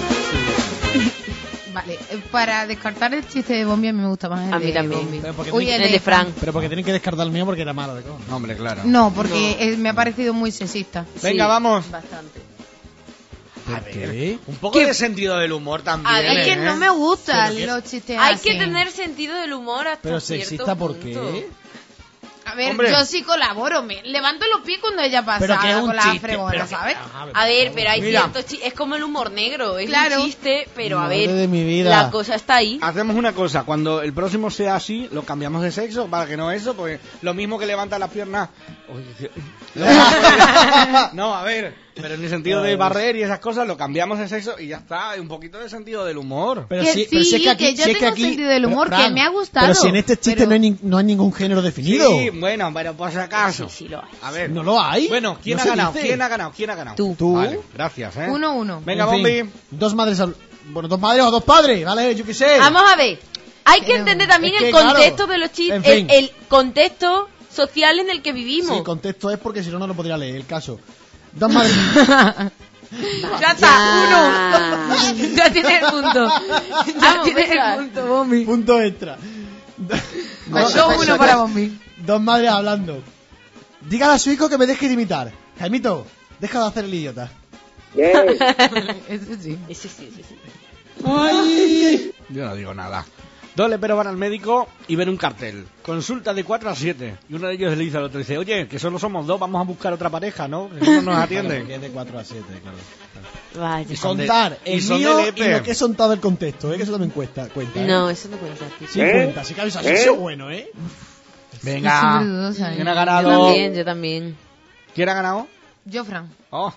G: Vale, eh, para descartar el chiste de Bombi a mí me gusta más el
F: A mí
G: de
F: también.
G: Bombi.
D: Pero porque
G: Uy,
D: tiene
G: el
F: El de Frank.
D: Pero porque tienen que descartar el mío porque era malo de cojones.
E: No, hombre, claro.
G: No, porque eh, me ha parecido muy sexista.
E: Venga,
F: Sí,
E: vamos.
F: Bastante.
E: A
D: ¿Por
E: ver,
D: qué?
E: un poco
F: ¿Qué?
E: de sentido del humor también.
F: A ver,
G: Es que
E: ¿eh?
G: no me gustan
D: Pero que-
G: los chistes
F: Hay
G: así.
F: que tener sentido del humor hasta
D: Pero
F: cierto
D: sexista, ¿por
F: punto.
D: qué?
G: A ver,
E: Hombre.
G: yo sí colaboro, me levanto los pies cuando ella pasa
D: Pero que es un
G: con la
D: chiste.
G: fregona,
D: pero que-
G: ¿sabes?
D: Ajá,
F: A ver, pero hay
E: Mira.
F: ciertos chistes. Es como el humor negro. Es
G: Claro.
F: un chiste, pero a
D: Madre
F: ver.
D: de mi vida.
F: La cosa está ahí.
E: Hacemos una cosa, cuando el próximo sea así, lo cambiamos de sexo para que no eso, pues lo mismo que levanta las piernas. Oye, que- No, a ver, Pero en el sentido de barrer y esas cosas lo cambiamos de sexo y ya está. Hay un poquito de sentido del humor.
D: Pero
G: Que
D: sí,
G: sí,
D: pero si es que aquí,
G: que yo
D: si es que
G: tengo
D: aquí-
G: sentido del
D: pero,
G: humor, que
D: Fran,
G: me ha gustado,
D: Pero si en este chiste
G: pero-
D: no, hay ni- no hay ningún género definido.
E: Sí, bueno, pero por si acaso.
F: Sí, sí lo hay.
E: A ver.
D: No lo hay.
E: Bueno, ¿quién
D: No
E: ha
D: se
E: ganado?
D: dice.
E: ¿Quién ha ganado? ¿Quién ha ganado?
F: Tú.
D: Tú.
E: Vale, gracias, ¿eh?
G: Uno, uno.
E: Venga,
D: En fin,
E: Bombi.
D: dos madres. al- Bueno, dos madres o dos padres, ¿vale? Yo qué sé.
F: Vamos a ver. Hay que
G: Pero-
F: entender también
D: es que,
F: el contexto
D: claro,
F: de los chistes,
D: en fin.
F: el, el contexto social en el que vivimos.
D: Sí, contexto es porque si no, no lo podría leer. El caso. Dos madres.
G: Ya está, uno. Ya tienes el punto. Ya
F: Vamos,
G: tienes
F: venga.
G: el punto, Bombi.
D: Punto extra.
G: Pues yo uno para Bombi.
D: Dos madres hablando. Dígale a su hijo que me deje de imitar. Jaimito, deja de hacer el idiota.
G: Eso sí.
F: Sí, sí, sí, sí.
D: Ay.
E: Yo no digo nada. Dos leperos van al médico y ven un cartel. Consulta de cuatro a siete. Y uno de ellos le dice al otro, dice, oye, que solo somos dos, vamos a buscar otra pareja, ¿no? Que no nos atienden.
D: Que es de cuatro a siete, claro.
F: Vaya.
E: Y son de-
D: Contar
E: y
D: el
E: son de
D: mío
E: lepe.
D: y lo que he soltado el contexto, ¿eh? Que eso también cuesta, cuenta. ¿eh?
F: No, eso no cuenta. tío.
D: Sí cuenta, sí que habéis sido bueno, ¿eh?
E: Venga.
G: Súper dudosa, ¿eh?
E: ¿Quién ha
F: Yo
E: ganado?
F: también, yo también.
E: ¿Quién ha ganado?
G: Yo, Fran.
E: Oh.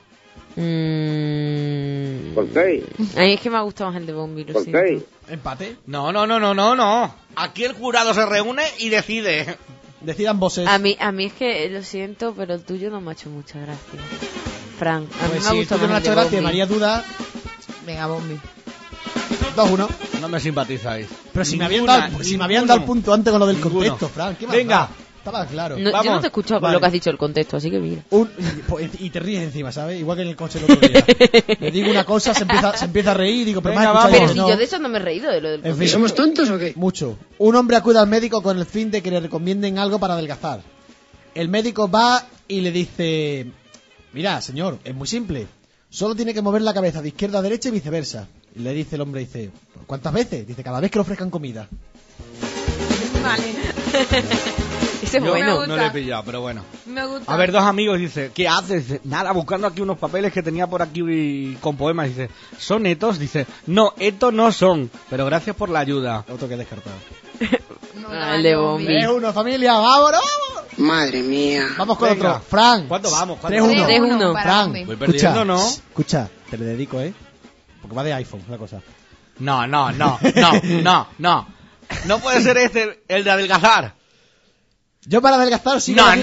F: Mm...
H: ¿Por qué?
F: A mí es que me ha gustado más el de Bombi, lo
H: ¿Por
F: siento.
H: qué?
D: Empate.
E: No, no, no, no, no, no. Aquí el jurado se reúne y decide.
D: Decidan voces.
F: A mí, a mí es que lo siento, pero el tuyo no me ha hecho mucha gracia. Fran, a mí
D: Pues
F: me ha
D: sí, tú
F: gustado
D: que no
F: más
D: has
F: el
D: hecho
F: de
D: gracia,
F: Bombi.
D: María duda.
G: Venga, Bombi.
D: dos uno.
E: No me simpatizáis.
D: Pero si me, habían
E: Ninguna,
D: dado, si me habían
E: ninguno.
D: dado el punto antes con lo del
E: Ninguno.
D: contexto, Fran. ¿Qué más
E: Venga.
D: da? Estaba claro.
F: No, yo
E: Vamos.
F: no te he escuchado
D: Vale.
F: lo que has dicho el contexto, así que mira.
D: Un- y, y te ríes encima, ¿sabes? Igual que en el coche el otro día. Le digo una cosa, se empieza, se empieza a reír y digo, pero
E: Venga,
D: me has
E: vamos.
D: escuchado
F: Pero
D: y
F: si
D: no.
F: yo de eso no me he reído, de lo del
D: En fin.
F: contexto.
D: ¿Somos tontos o qué? Mucho. Un hombre acude al médico con el fin de que le recomienden algo para adelgazar. El médico va y le dice, mira, señor, es muy simple. Solo tiene que mover la cabeza de izquierda a derecha y viceversa. Y le dice el hombre, dice, ¿cuántas veces? Dice, cada vez que le ofrezcan comida.
G: Vale.
F: Ese es
E: Yo
F: bueno.
E: no le he pillado, pero bueno.
G: Me gusta.
E: A ver, dos amigos, dice, ¿qué haces? Dice, nada, buscando aquí unos papeles que tenía por aquí con poemas. Dice, ¿son etos? Dice, no, etos no son, pero gracias por la ayuda.
D: Otro que he descartado.
G: No,
F: Ah, el de Bombi.
D: tres uno, familia, vámonos.
J: Madre mía.
D: Vamos con
E: Venga.
D: otro. Fran.
E: ¿Cuánto vamos? ¿Cuánto
D: tres
E: vamos?
D: uno.
F: tres uno.
G: para
D: Fran,
G: Bombi.
E: Voy perdiendo, ¿no?
D: Escucha, te le dedico, ¿eh? Porque va de iPhone, la cosa.
E: No, no, no, no, no, no. No puede ser este el de adelgazar.
D: Yo para adelgazar sí.
E: No, no, no,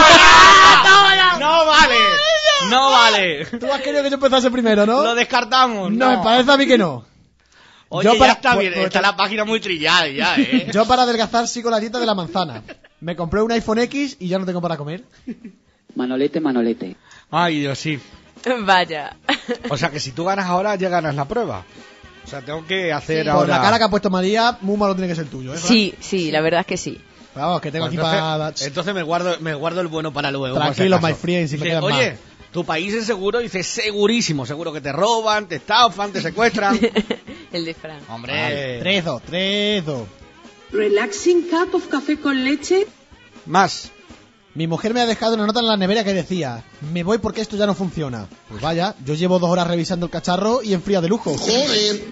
E: no, no vale. No vale.
D: Tú has querido que yo empezase primero, ¿no?
E: Lo descartamos.
D: No, me parece a mí que no.
E: Oye,
D: Yo
E: ya
D: para-
E: está
D: por-
E: bien.
D: por-
E: Está la página muy trillada ya, ¿eh?
D: Yo para adelgazar sigo la dieta de la manzana. Me compré un iPhone X y ya no tengo para comer.
J: Manolete, Manolete.
E: Ay, Dios, sí.
F: Vaya.
E: O sea que si tú ganas ahora, ya ganas la prueba. O sea, tengo que hacer
G: Sí.
D: Por
E: ahora...
D: la cara que ha puesto María, muy malo tiene que ser tuyo, ¿eh? Fran?
F: Sí, sí, la verdad es que sí.
D: Vamos, que tengo
E: Pues
D: aquí
E: entonces,
D: para...
E: entonces me guardo me guardo el bueno para luego. por si
D: Tranquilo,
E: acaso.
D: my friend, si me
E: Dice,
D: quedan
E: oye,
D: más.
E: tu país es seguro, dice segurísimo, seguro que te roban, te estafan, te secuestran.
F: El de Fran.
E: Hombre,
D: tres dos, tres dos.
J: Relaxing cup of café con leche.
E: más.
D: Mi mujer me ha dejado una nota en la nevera que decía, me voy porque esto ya no funciona. Pues vaya, yo llevo dos horas revisando el cacharro y enfría de lujo.
J: Joder.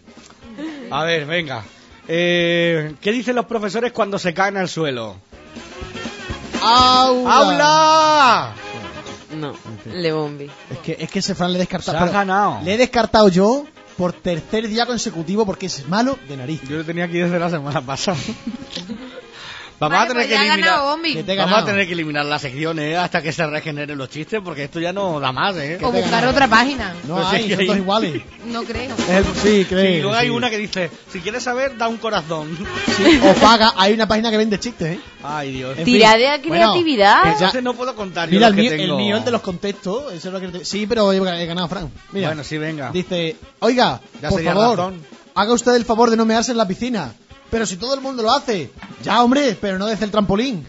E: A ver, venga. Eh, ¿Qué dicen los profesores cuando se caen al suelo?
D: ¡Aula!
E: ¡Aula!
F: No, el de Bombi.
D: Es que, es que ese Fran le he descartado.
E: Se ha
D: pero
E: ganado.
D: Le he descartado yo por tercer día consecutivo porque es malo de nariz.
E: Yo lo tenía aquí desde la semana pasada. Vamos
G: Vale,
E: a tener
G: pues
E: que
G: ya ha
E: eliminar.
G: ganado Bombi.
D: Que te he
E: Vamos
D: ganado.
E: a tener que eliminar la sección, eh, hasta que se regeneren los chistes, porque esto ya no da más, eh.
G: O
D: te
G: buscar
D: ganado.
G: otra página.
D: No
E: Pues
D: hay,
E: es que
D: son todos
E: hay-
D: iguales.
G: No creo.
D: Es el- sí, creo.
E: Y luego hay
D: sí.
E: una que dice, si quieres saber, da un corazón.
D: Sí, o paga, hay una página que vende chistes, ¿eh?
E: Ay, Dios.
D: En
F: Tira
D: fin.
F: de
D: Bueno,
F: creatividad.
D: que ya-
E: Entonces no puedo contar yo
D: Mira, el
E: los que
D: mío, el
E: tengo.
D: mío, el de los contextos. Eso es lo que te- Sí, pero he he ganado, Fran. Mira,
E: Bueno, sí, venga.
D: dice, oiga,
E: Ya
D: por
E: sería
D: favor,
E: razón.
D: haga usted el favor de no mearse en la piscina. Pero si todo el mundo lo hace. Ya, hombre, pero no desde el trampolín.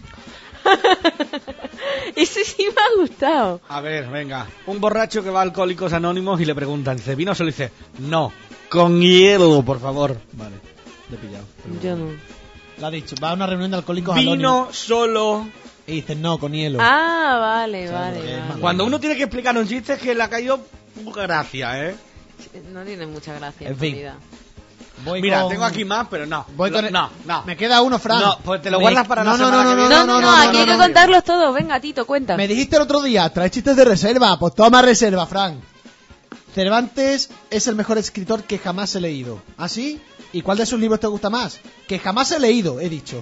F: Ese sí me ha gustado.
E: A ver, venga. Un borracho que va a Alcohólicos Anónimos y le preguntan, dice, ¿vino solo? Dice, no, con hielo, por favor.
D: Vale, le he pillado.
F: Yo no.
D: Lo ha dicho, va a una reunión de alcohólicos anónimos.
E: Vino solo.
D: Y dice, no, con hielo.
F: Ah, vale,
D: O sea,
F: vale,
D: porque es
F: vale.
D: malo.
E: Cuando uno tiene que explicar un chiste es que le ha caído poca gracia, ¿eh?
F: No tiene mucha gracia,
D: En
F: en
D: fin.
F: realidad.
D: Voy
E: Mira,
D: con-
E: tengo aquí más, pero no.
D: Voy con
E: no,
D: el-
E: no, no.
D: Me queda uno, Fran.
E: No, pues te lo
D: Me-
E: guardas para la
D: no, no,
E: semana
D: no,
E: que
D: no,
E: viene.
F: No, no, no, aquí hay que
D: no.
F: contarlos todos. Venga, Tito, cuenta.
D: Me dijiste el otro día, trae chistes de reserva. Pues toma reserva, Fran. Cervantes es el mejor escritor que jamás he leído. ¿Ah, sí? ¿Y cuál de sus libros te gusta más? Que jamás he leído, he dicho.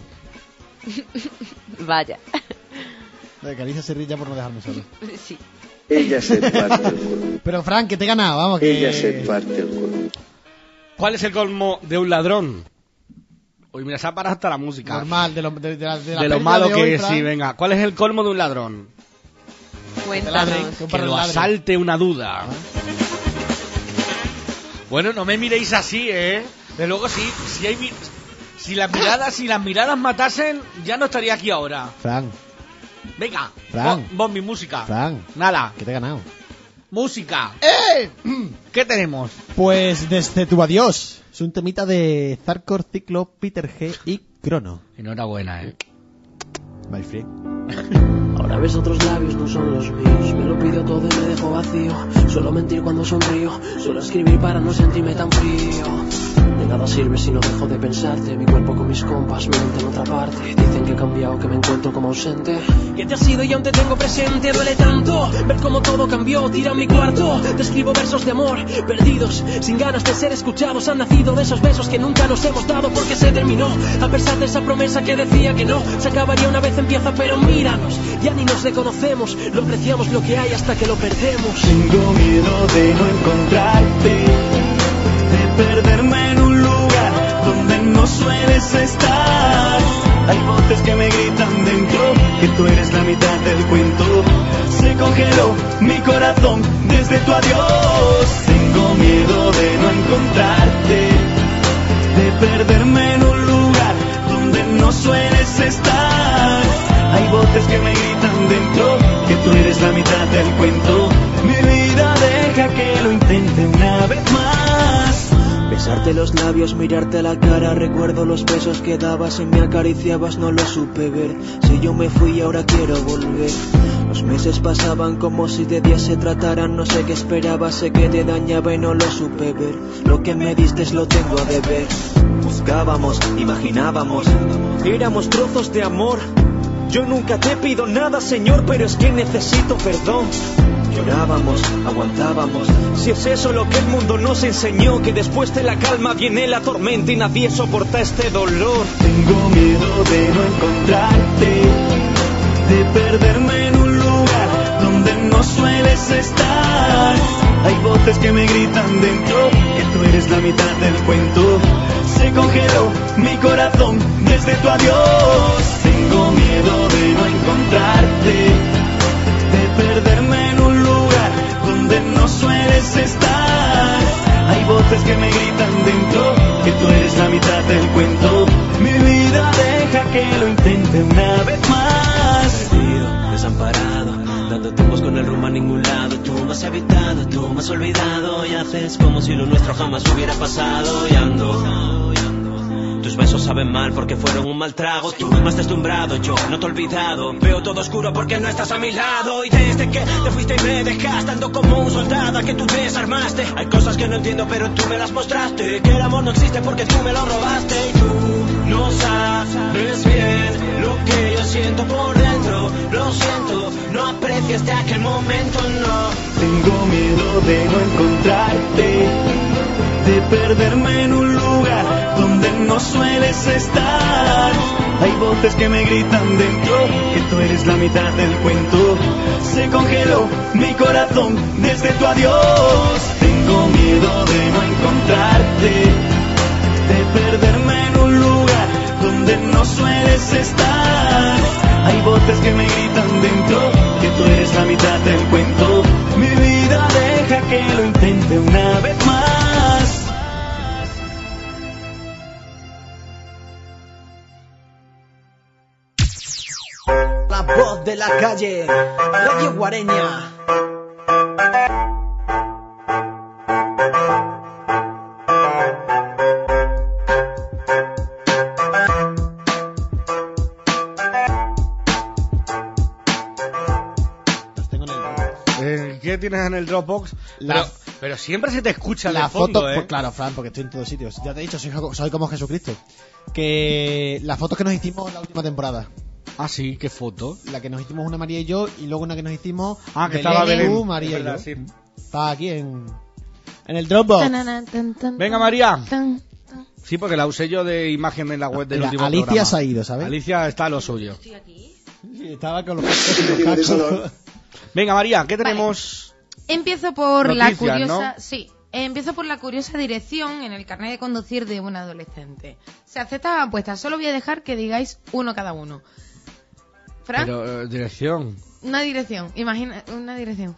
F: Vaya.
D: De Caricia se ríe ya por no dejarme solo.
F: Sí.
H: Ella se parte el culo.
D: Pero Fran, que te he ganado, vamos. Que...
H: Ella se parte el culo.
E: ¿Cuál es el colmo de un ladrón? Uy, mira, se ha parado hasta la música.
D: Normal, de lo, de, de la, de la
E: de lo
D: pérdida
E: malo
D: de
E: que
D: hoy,
E: es,
D: Fran.
E: sí, venga. ¿Cuál es el colmo de un ladrón?
F: Cuéntanos.
D: Que
E: Que lo asalte una duda. Bueno, no me miréis así, ¿eh? De luego, sí, si hay mi- si las miradas, si las miradas matasen, ya no estaría aquí ahora.
D: Fran,
E: Venga,
D: Fran.
E: Bon- Bombi, música.
D: Fran,
E: Nada,
D: que te he ganado.
E: música.
D: ¡Eh!
E: ¿Qué tenemos?
D: Pues desde tu adiós. Es un temita de Zarkor, Ciclo, Peter G y Crono.
E: Enhorabuena, ¿eh?
D: My friend.
K: Ahora ves otros labios, no son los míos. Me lo pido todo y me dejo vacío. Suelo mentir cuando sonrío. Suelo escribir para no sentirme tan frío. De nada sirve si no dejo de pensarte. Mi cuerpo con mis compas, mi mente en otra parte. Dicen que he cambiado, que me encuentro como ausente. Que te has ido y aún te tengo presente. Duele tanto ver cómo todo cambió. Tira mi cuarto, te escribo versos de amor. Perdidos, sin ganas de ser escuchados. Han nacido de esos besos que nunca nos hemos dado porque se terminó. A pesar de esa promesa que decía que no se acabaría una vez empieza, pero míranos. Ya ni nos reconocemos, lo apreciamos lo que hay hasta que lo perdemos.
L: Tengo miedo de no encontrarte, de perderme en un lugar donde no sueles estar. Hay voces que me gritan dentro que tú eres la mitad del cuento. Se congeló mi corazón desde tu adiós. Tengo miedo de no encontrarte, de perderme en un lugar donde no sueles estar. Hay voces que me gritan dentro que tú eres la mitad del cuento. Mi vida deja que lo intente una vez más.
K: Besarte los labios, mirarte a la cara. Recuerdo los besos que dabas y me acariciabas, no lo supe ver. Si yo me fui ahora quiero volver. Los meses pasaban como si de días se trataran. No sé qué esperaba, sé que te dañaba y no lo supe ver. Lo que me diste lo tengo a deber.
L: Buscábamos, imaginábamos, éramos trozos de amor. Yo nunca te pido nada, Señor, pero es que necesito perdón. Llorábamos, aguantábamos. Si es eso lo que el mundo nos enseñó, que después de la calma viene la tormenta y nadie soporta este dolor. Tengo miedo de no encontrarte, de perderme en un lugar donde no sueles estar. Hay voces que me gritan dentro que tú eres la mitad del cuento. Se congeló mi corazón desde tu adiós. Tengo miedo de no encontrarte, de perderme en un lugar donde no sueles estar. Hay voces que me gritan dentro que tú eres la mitad del cuento. Mi vida deja que lo intente una vez más.
K: Perdido, desamparado, dando tiempos con el rumbo a ningún lado. Tú me has evitado, tú me has olvidado y haces como si lo nuestro jamás hubiera pasado. Y ando. Tus besos saben mal porque fueron un mal trago. Tú me has deslumbrado, yo no te he olvidado. Veo todo oscuro porque no estás a mi lado. Y desde que te fuiste y me dejaste, ando como un soldado que tú desarmaste. Hay cosas que no entiendo pero tú me las mostraste. Que el amor no existe porque tú me lo robaste. Y tú no sabes bien lo que yo siento por dentro. Lo siento, no aprecias de aquel momento, no.
L: Tengo miedo de no encontrarte, de perderme en un lugar donde no sueles estar. Hay voces que me gritan dentro que tú eres la mitad del cuento. Se congeló mi corazón desde tu adiós. Tengo miedo de no encontrarte, de perderme en un lugar donde no sueles estar. Hay voces que me gritan dentro que tú eres la mitad del cuento. Mi vida deja que lo intente una vez más.
C: La voz de la calle, Radio Guareña.
E: Eh, ¿Qué tienes en el Dropbox?
D: La,
E: Pero- Pero siempre se te escucha
D: la
E: de fondo,
D: foto,
E: ¿eh?
D: pues claro, Fran, porque estoy en todos sitios. Ya te he dicho, soy, soy como Jesucristo. Que las fotos que nos hicimos en la última temporada.
E: Ah, sí, ¿qué foto?
D: La que nos hicimos una María y yo, y luego una que nos hicimos.
E: Ah, que estaba
D: Belén,
E: Belén.
D: tú, María
E: Es verdad,
D: y yo.
E: sí.
D: Está aquí en, en el Dropbox.
G: Tan, tan, tan,
E: Venga, María.
G: tan.
E: Sí, porque la usé yo de imagen en la web del
D: Mira,
E: último
D: Alicia
E: programa.
D: se ha ido, ¿sabes?
E: Alicia está a lo suyo.
D: Sí, estaba con los cascos y los cascos.
E: Venga, María, ¿qué tenemos?
G: Empiezo por la
E: Noticias,
G: curiosa,
E: ¿no?
G: sí, empiezo por la curiosa dirección en el carnet de conducir de un adolescente. Se aceptan apuestas, solo voy a dejar que digáis uno cada uno. Fran,
E: Pero, eh, dirección.
G: una dirección, imagina, una dirección.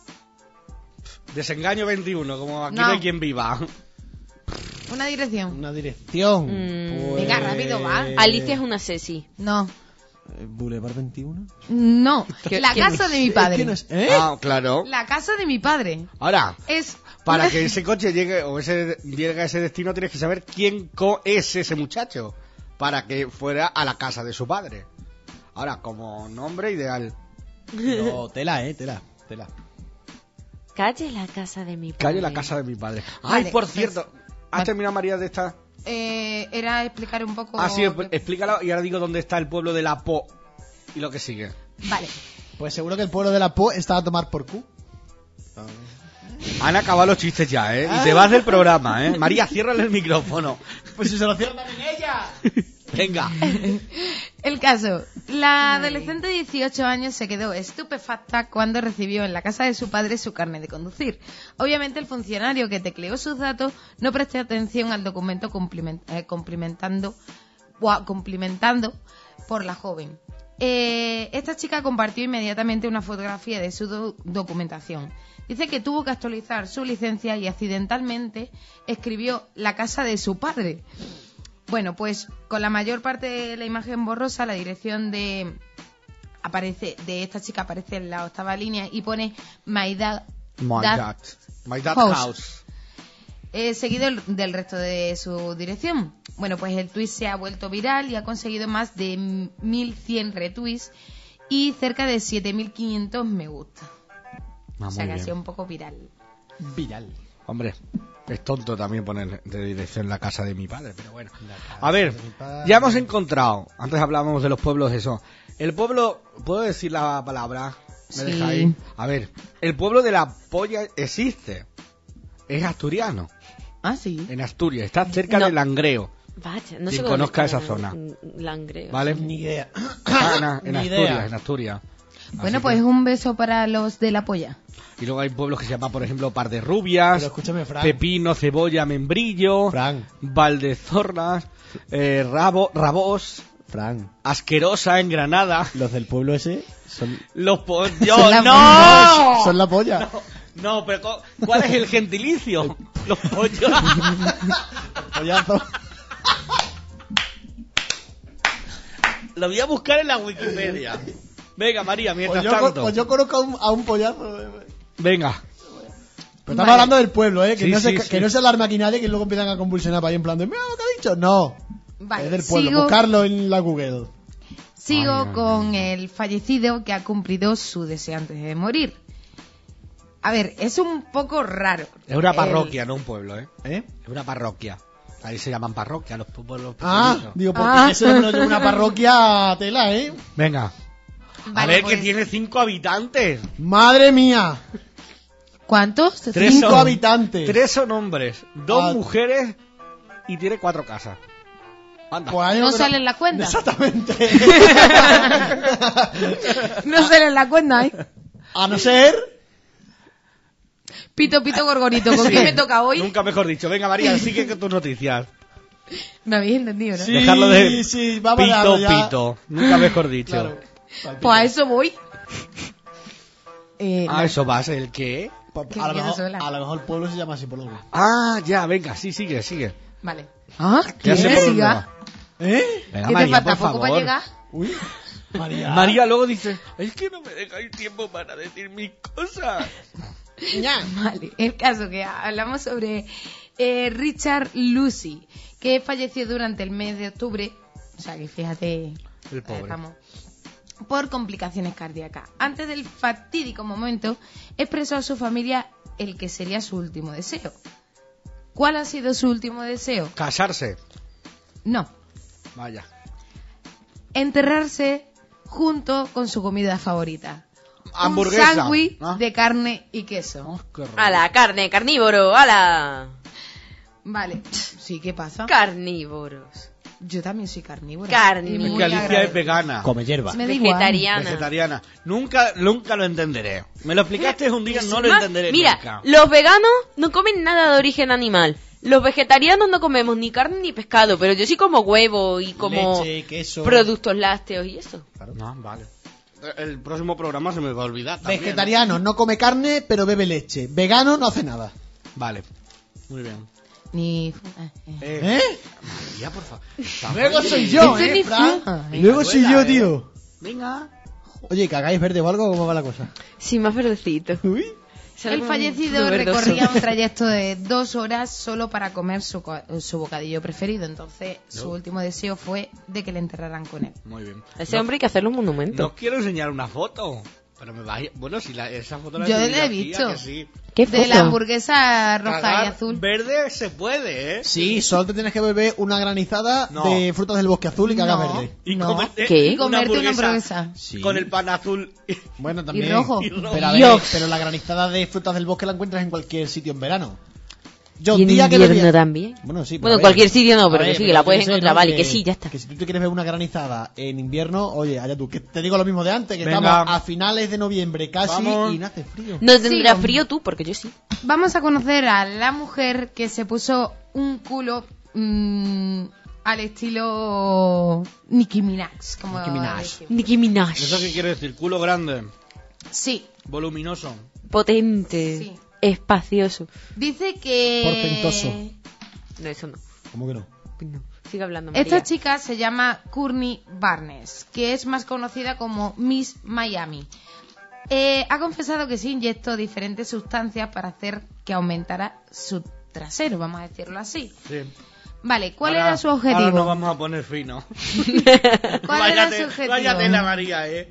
E: Desengaño veintiuno, como aquí no,
G: No.
E: hay quien viva.
G: Una dirección.
D: Una dirección.
F: Mm.
D: Pues-
G: Venga, rápido, va.
F: Alicia es una Ceci.
G: No,
D: Eh, Boulevard veintiuno.
G: no,
F: ¿Qué-
G: la
F: quién
G: casa
F: es?
G: de mi
D: Es
G: padre.
D: que no es- ¿Eh?
E: Ah, claro.
G: La casa de mi padre.
E: Ahora,
G: Es
E: para
G: una-
E: que ese coche llegue o ese llegue a ese destino tienes que saber quién co es ese muchacho para que fuera a la casa de su padre. Ahora, como nombre ideal.
D: No, tela, eh, tela, tela.
F: Calle la casa de mi padre.
E: Calle la casa de mi padre.
G: Vale,
E: Ay, por
G: pues-
E: cierto. ¿Has
G: vale.
E: terminado, María, de esta?
G: eh, era explicar un poco.
E: Ah, sí, expl- explícalo y ahora digo dónde está el pueblo de la Po y lo que sigue.
G: Vale.
D: Pues seguro que el pueblo de la Po está a tomar por Q.
E: Han acabado los chistes ya, ¿eh? Y te vas del programa, ¿eh? María, ciérrale el micrófono.
D: Pues si se lo cierran también ella.
E: Venga.
G: El caso, la adolescente de dieciocho años se quedó estupefacta cuando recibió en la casa de su padre su carnet de conducir. Obviamente el funcionario que tecleó sus datos no prestó atención al documento cumpliment- eh, cumplimentando, gua- cumplimentando por la joven. Eh, esta chica compartió inmediatamente una fotografía de su do- documentación. Dice que tuvo que actualizar su licencia y accidentalmente escribió la casa de su padre. Bueno, pues con la mayor parte de la imagen borrosa, la dirección de aparece de esta chica aparece en la octava línea y pone My Dad,
E: My
G: Dad
E: dad. My dad
G: House.
E: house.
G: eh, seguido el- del resto de su dirección. Bueno, pues el tuit se ha vuelto viral y ha conseguido más de mil cien retweets y cerca de siete mil quinientos me gusta.
E: Ah,
G: o sea
E: muy
G: que ha
E: bien.
G: sido un poco viral.
D: Viral.
E: Hombre, es tonto también poner de dirección la casa de mi padre, pero bueno.
D: casa
E: A ver,
D: de mi padre.
E: ya hemos encontrado, antes hablábamos de los pueblos, eso. El pueblo, ¿puedo decir la palabra? ¿Me
G: Sí.
E: dejáis? A ver, el pueblo de la polla existe. Es asturiano,
G: Ah, sí.
E: en Asturias, está cerca
F: No.
E: de Langreo,
F: Vaya, no
E: Quien
F: sé dónde
E: conozca
F: está
E: esa zona.
F: Langreo.
E: ¿vale?
D: Ni idea.
E: Ah, en, en
D: Ni
E: Asturias,
D: idea.
E: en Asturias.
G: Bueno,
E: Así
G: pues
E: que-
G: un beso para los de la polla.
E: Y luego hay pueblos que se llaman, por ejemplo, Par de Rubias,
D: Pero escúchame, Fran.
E: Pepino, Cebolla, Membrillo,
D: Fran.
E: Valdezorras, eh, Rabo, Rabós,
D: Fran,
E: Asquerosa en Granada,
D: los del pueblo ese son,
E: Los Pollos.
G: Son la
E: ¡No!
D: son la polla.
E: No, pero co- ¿cuál es el gentilicio? Los Pollos.
D: Pollazo.
E: Lo voy a buscar en la Wikipedia. Venga, María, mientras
D: Pues yo,
E: tanto.
D: pues yo conozco a un, a un pollazo. eh.
E: Venga.
D: Pero estamos
G: Vale.
D: hablando del pueblo, ¿eh? Que,
E: Sí,
D: no, se,
E: sí,
D: que
E: sí.
D: no se alarme aquí nadie que luego empiezan a convulsionar para ahí en plan de mira lo que ha dicho. No.
G: Vale,
D: Es del pueblo.
G: sigo,
D: Buscarlo en la Google.
G: sigo
E: Ay, ay,
G: con el fallecido que ha cumplido su deseo antes de morir. A ver, es un poco raro.
E: Es una
G: El-
E: parroquia, no un pueblo, ¿eh?
D: ¿Eh?
E: Es una parroquia. Ahí se llaman parroquia los pueblos.
D: Ah,
E: pequeñitos.
D: digo, porque
G: Ah.
D: ese nombre no es una parroquia tela, ¿eh?
E: Venga.
G: Vale,
E: a ver,
G: pues,
E: que tiene cinco habitantes.
D: Madre mía.
G: ¿Cuántos?
E: Tres
D: Cinco
E: son-
D: habitantes.
E: Tres son hombres, dos
D: Ah.
E: mujeres y tiene cuatro casas. Anda.
D: Pues ahí
G: ¿No
D: creo-
G: sale en la cuenta?
D: Exactamente.
G: No sale en la cuenta, ¿eh?
D: A no ser.
G: Pito, pito, gorgonito. ¿Con
E: Sí.
G: qué me toca hoy?
E: Nunca mejor dicho. Venga, María, sigue con tus noticias.
G: Me habéis entendido, ¿no?
D: Sí,
E: Dejarlo de
D: sí, va
E: pito,
D: parando ya.
E: pito. Nunca mejor dicho.
D: Claro.
G: Pues a eso voy. Eh,
E: Ah, eso va a ser el qué.
D: Pa-
G: Que
D: A lo,
G: quedo
D: mejor,
G: sola.
D: a lo mejor el pueblo se llama así por algo.
E: Ah, ya, venga, sí, sigue, sigue.
G: Vale. Ah,
E: Ya
G: ¿quieres
E: sé
G: que
E: por dónde
G: siga?
E: va.
D: ¿Eh?
E: Venga,
G: ¿Qué te
E: María,
G: falta
E: por
G: poco para
E: favor.
G: llegar?
D: Uy. María.
E: María luego dice, es que no me dejáis tiempo para decir mis cosas.
G: Vale, el caso que hablamos sobre eh, Richard Lucy, que falleció durante el mes de octubre, o sea que fíjate,
E: El pobre.
G: estamos, por complicaciones cardíacas. Antes del fatídico momento, expresó a su familia el que sería su último deseo. ¿Cuál ha sido su último deseo?
E: Casarse.
G: No.
E: Vaya.
G: Enterrarse junto con su comida favorita.
E: Hamburguesa.
G: Un sándwich
E: ¿Ah?
G: de carne y queso.
F: A la carne, carnívoro, a la...
G: Vale. Sí, ¿qué pasa?
F: Carnívoros.
G: Yo también soy carnívora.
F: Carnívora.
G: Y
E: Es
G: muy
E: que Alicia
G: agradecida.
E: es vegana.
D: Come hierba.
G: Me da igual.
F: Vegetariana.
E: Vegetariana. Nunca, nunca lo entenderé. Me lo explicaste un día, no lo
F: Más-
E: entenderé
F: Mira,
E: nunca.
F: los veganos no comen nada de origen animal. Los vegetarianos no comemos ni carne ni pescado, pero yo sí como huevo y como
D: Leche, queso.
F: productos lácteos y eso.
E: No, vale. El próximo programa se me va a olvidar también.
D: Vegetariano, no come carne, pero bebe leche. Vegano, no hace nada.
E: Vale. Muy bien.
G: Ni...
E: Eh,
D: ¿Eh?
E: María, por favor.
D: Luego soy yo,
G: Esto
D: ¿eh,
G: ni
D: Fran?
G: fuma.
D: Luego soy yo,
E: Abuela, ¿eh?
D: tío.
E: Venga.
D: Oye, ¿cagáis verde o algo? ¿Cómo va la cosa?
F: Sí, más verdecito.
D: Uy.
G: El fallecido recorría un trayecto de dos horas solo para comer su, co- su bocadillo preferido. Entonces, su
E: No.
G: último deseo fue de que le enterraran con él.
E: Muy bien.
F: Ese
E: No-
F: hombre hay que hacerle un monumento.
E: No quiero enseñar una foto. Pero me vais... Bueno, si la, esa foto la
G: Yo
E: he
G: la he
E: aquí,
G: visto.
E: ¿a que sí?
F: ¿Qué
G: De
F: foto?
G: la hamburguesa roja
E: Cagar
G: y azul.
E: verde se puede, ¿eh?
D: Sí, solo te tienes que beber una granizada
E: No.
D: de frutas del bosque azul y cagas
G: No.
D: verde.
E: Y
G: No.
E: comerte
F: ¿Qué?
G: Y comerte una hamburguesa.
D: Sí.
E: con el pan azul.
D: Bueno, también.
G: rojo.
E: Y rojo.
D: Pero, a ver,
F: Dios.
D: pero la granizada de frutas del bosque la encuentras en cualquier sitio en verano. Yo
F: Y en
D: día que
F: invierno
D: bebía-
F: también.
D: Bueno, sí. pero
F: Bueno,
D: a
F: en
D: ver.
F: cualquier sitio no,
D: A
F: pero
D: ver,
F: que sí,
D: pero
F: la
D: yo
F: puedes
D: sé,
F: encontrar,
D: ¿no?
F: vale, que sí, ya está.
D: Que si tú te quieres beber una granizada en invierno, oye, allá tú. Que te digo lo mismo de antes, que
E: Venga.
D: estamos a finales de noviembre casi
E: Vamos.
D: y no hace frío.
F: No tendrá
G: Sí,
F: frío tú, porque yo sí.
G: Vamos a conocer a la mujer que se puso un culo mm, al estilo Nicki Minaj. Como
D: Nicki Minaj.
G: decimos.
F: Nicki Minaj.
E: ¿Eso qué quiere decir? Culo grande,
G: Sí,
E: voluminoso.
F: Potente.
G: Sí.
F: Espacioso.
G: dice que...
D: Portentoso.
F: No, eso no.
D: ¿Cómo que no?
F: No. Sigue hablando, María.
G: Esta chica se llama Courtney Barnes, que es más conocida como Miss Miami. Eh, ha confesado que se inyectó diferentes sustancias para hacer que aumentara su trasero, vamos a decirlo así.
E: Sí.
G: Vale, ¿cuál
E: Ahora-
G: era su objetivo?
E: Ahora nos vamos a poner fino.
G: ¿Cuál era
E: Vaya
G: su
E: te-
G: objetivo?
E: Vaya tela, María, eh.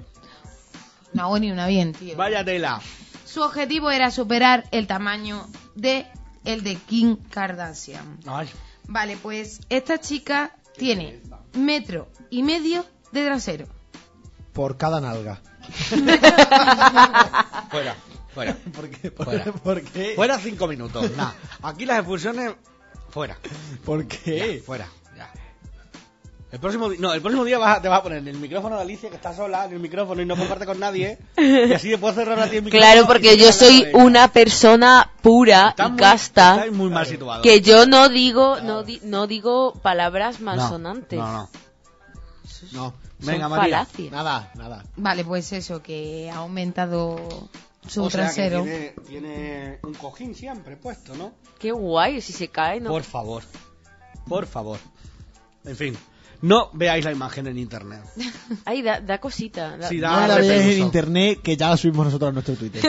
G: No, ni una bien, tío.
E: Vaya tela.
G: Su objetivo era superar el tamaño de el de Kim Kardashian.
E: Ay.
G: Vale, pues esta chica tiene metro y medio de trasero.
D: Por cada nalga.
E: Fuera, fuera.
D: ¿Por qué? ¿Por,
E: Fuera.
D: ¿por qué?
E: Fuera cinco minutos. Nah. Aquí las expulsiones. Fuera.
D: ¿Por qué?
E: Ya, fuera. Ya. El próximo, di- no, el próximo día vas a- te vas a poner en el micrófono de Alicia, que está sola en el micrófono y no comparte con nadie. Y así después cerrar a ti el micrófono.
F: Claro,
E: y
F: porque
E: seguir
F: yo
E: hablando
F: soy
E: de ella.
F: una persona pura
E: Estás
F: y
E: muy-
F: casta.
E: estás muy mal situado.
F: Que yo no digo, no, di- no digo palabras malsonantes.
E: No, no.
D: No.
F: Son
E: Venga, María.
F: falacias.
D: Nada, nada.
G: Vale, pues eso, que ha aumentado su
E: O sea, que
G: trasero.
E: tiene, tiene un cojín siempre puesto, ¿no?
F: Qué guay, si se cae, ¿no?
E: Por favor. Por favor. En fin. No veáis la imagen en internet.
F: Ay, da, da cosita. Da,
E: Sí,
D: No
E: da-
D: la veáis en
E: repulso.
D: internet, que ya la subimos nosotros a nuestro Twitter.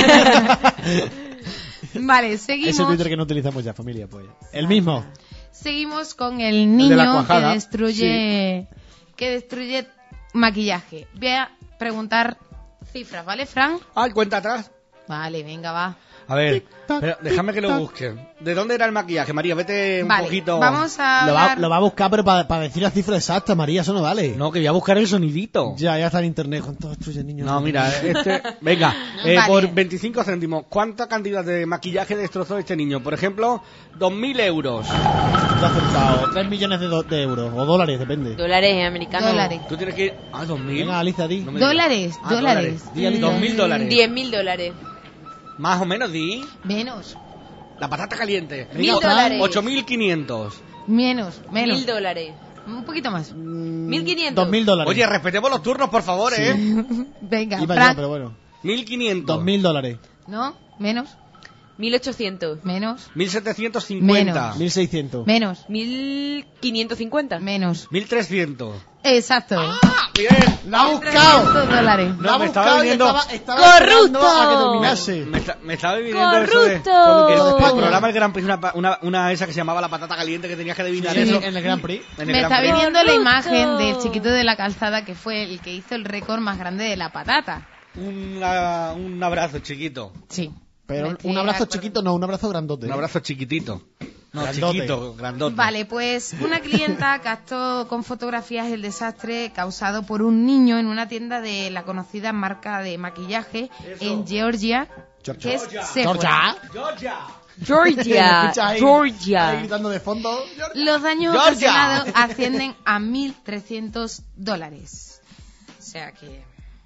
G: Vale,
D: Ese
G: seguimos.
D: Twitter que no utilizamos ya, familia, pues. El mismo.
G: Seguimos con el
E: de la
G: niño que
E: cuajada.
G: destruye que destruye maquillaje. Voy a preguntar cifras, ¿vale, Fran?
E: Ah, cuenta atrás.
G: Vale, venga, va.
E: A ver, pero déjame que lo busque. ¿De dónde era el maquillaje, María? Vete un
G: Vale,
E: poquito.
G: vamos a
D: Lo va,
G: hablar...
D: lo va a buscar, pero para decir la cifra exacta, María, eso no vale.
E: No, que voy a buscar el sonidito.
D: Ya, ya está en internet. ¿Cuántos destruyen niños?
E: No, mira, este... Venga, eh,
G: Vale.
E: por veinticinco céntimos, ¿cuánta cantidad de maquillaje destrozó este niño? Por ejemplo, dos mil euros.
D: Te has acertado. tres millones de, do- de euros. O dólares, depende.
F: Dólares americanos.
G: Dólares.
E: Tú tienes que ir... Ah, dos mil.
D: Venga, Alicia, di.
E: No me digas.
G: Dólares,
E: Ah,
G: dólares.
E: Di, Ali, dos mil dólares.
F: Diez mil dólares.
E: Más o menos, di.
G: Menos,
E: La patata caliente.
F: Mil
E: O-
F: dólares.
E: ocho mil quinientos.
G: menos, menos.
F: Mil dólares.
G: Un poquito más.
F: Mil quinientos.
D: Dos mil dólares.
E: Oye, respetemos los turnos, por favor, ¿eh?
G: Venga,
D: Iba
G: Fran.
D: yo, pero bueno.
E: mil quinientos.
D: Dos mil dólares.
G: ¿No? Menos,
F: Mil ochocientos.
G: menos,
E: mil setecientos cincuenta.
G: Menos.
D: Mil seiscientos.
G: menos,
F: Mil quinientos cincuenta.
G: menos.
E: mil trescientos.
G: Exacto.
E: Bien.
D: ¡La ha buscado!
G: trescientos dólares.
E: No,
D: La ha
E: me estaba
D: buscado y
E: viniendo-
D: estaba, estaba
F: ¡Corrupto!
D: esperando a que terminase.
E: Me, está- me estaba viviendo eso de...
F: ¡Corrupto!
E: Que el
D: España.
E: programa El Gran Prix, una, pa- una, una esa que se llamaba La Patata Caliente, que tenías que adivinar
D: Sí,
E: eso.
D: en el Grand Prix.
E: En el
G: Me
E: Gran
G: está
E: Prix.
G: viniendo la
F: ¡Corrupto!
G: imagen del chiquito de la calzada que fue el que hizo el récord más grande de la patata.
E: Una- un abrazo, chiquito.
G: Sí.
D: Pero
G: Me estoy
D: un abrazo
G: acordando.
D: chiquito, no, un abrazo grandote.
E: Un abrazo chiquitito. No,
D: Grandote.
E: chiquito, grandote.
G: Vale, pues una clienta captó con fotografías el desastre causado por un niño en una tienda de la conocida marca de maquillaje en Georgia,
D: Georgia.
G: que es
D: Georgia.
G: Sephora.
E: Georgia.
F: Georgia,
D: Escucha ahí,
F: Georgia.
D: ahí gritando de fondo.
G: Los daños
E: Georgia.
G: ocasionados ascienden a mil trescientos dólares. O sea que,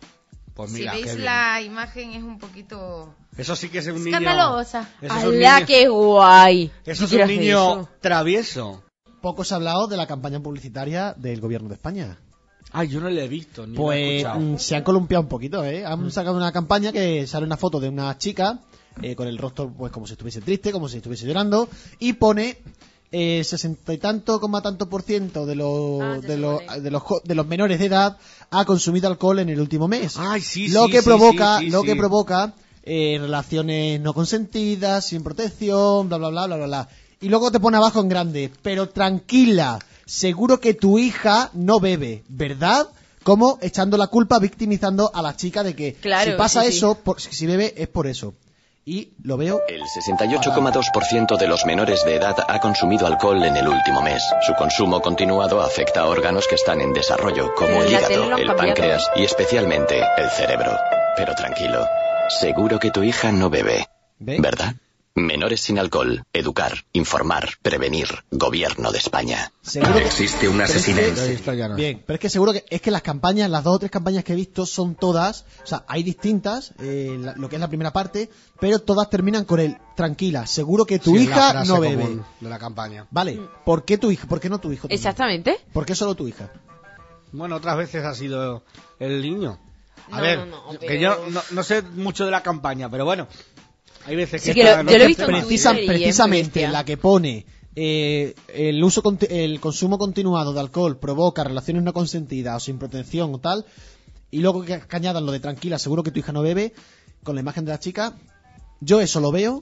E: Pues
G: si
E: mira, qué
G: veis
E: bien.
G: la imagen, es un poquito
E: Eso sí que es un niño...
G: escandalosa.
E: Eso es un
F: ¡Hala,
E: niño,
F: qué guay!
E: eso es
F: Yo quiero
E: un
F: hacer
E: niño
F: eso.
E: travieso.
D: Poco se ha hablado de la campaña publicitaria del gobierno de España.
E: Ay, yo no le he visto, ni lo he
D: Pues
E: escuchado.
D: mm, se han columpiado un poquito, ¿eh? Han sacado una campaña que sale una foto de una chica eh, con el rostro pues como si estuviese triste, como si estuviese llorando, y pone eh, sesenta y tanto, coma tanto por ciento de los,
F: Ah, ya
D: de,
F: sé
D: los
F: cuál es.
D: de los jo- de los menores de edad ha consumido alcohol en el último mes.
E: Ay, sí,
D: lo
E: sí,
D: que
E: sí,
D: provoca,
E: sí, sí,
D: lo
E: sí.
D: que provoca eh, relaciones no consentidas, sin protección, bla bla bla bla bla bla. Y luego te pone abajo en grande, pero tranquila, seguro que tu hija no bebe, ¿verdad? Como echando la culpa, victimizando a la chica de que
F: Claro,
D: si pasa
F: sí, sí.
D: eso, por- si bebe es por eso. Y lo veo.
M: El sesenta y ocho coma dos por ciento de los menores de edad ha consumido alcohol en el último mes. Su consumo continuado afecta a órganos que están en desarrollo, como
F: En
M: el
F: la tele
M: hígado,
F: lo han
M: el
F: cambiado.
M: páncreas y especialmente el cerebro. Pero tranquilo, seguro que tu hija no bebe,
D: ¿Ve?
M: ¿verdad? Menores sin alcohol, educar, informar, prevenir, Gobierno de España.
D: Seguro que-
M: Existe un
D: pero es que-
M: asesinato.
E: Esto ya no.
D: Bien, pero es que seguro que es que las campañas, las dos o tres campañas que he visto son todas, o sea, hay distintas, eh, la- lo que es la primera parte, pero todas terminan con el tranquila, seguro que tu
E: Sí, es la
D: hija
E: frase
D: no bebe.
E: común de la campaña.
D: Vale, ¿por qué tu hija? ¿Por qué no tu hijo? también?
F: Exactamente.
D: ¿Por qué solo tu hija?
E: Bueno, otras veces ha sido el niño. A
F: No,
E: ver,
F: no, no,
E: que
F: pero-
E: yo no, no sé mucho de la campaña, pero bueno, hay veces que...
F: Sí que lo-
E: esta
F: yo lo he
E: noche-
F: visto en
D: Precisa-
F: Twitter y es muy
D: precisamente
F: bestia.
D: la que pone eh, el uso conti- el consumo continuado de alcohol provoca relaciones no consentidas o sin protección o tal, y luego que, que añadan lo de tranquila, seguro que tu hija no bebe, con la imagen de la chica, yo eso lo veo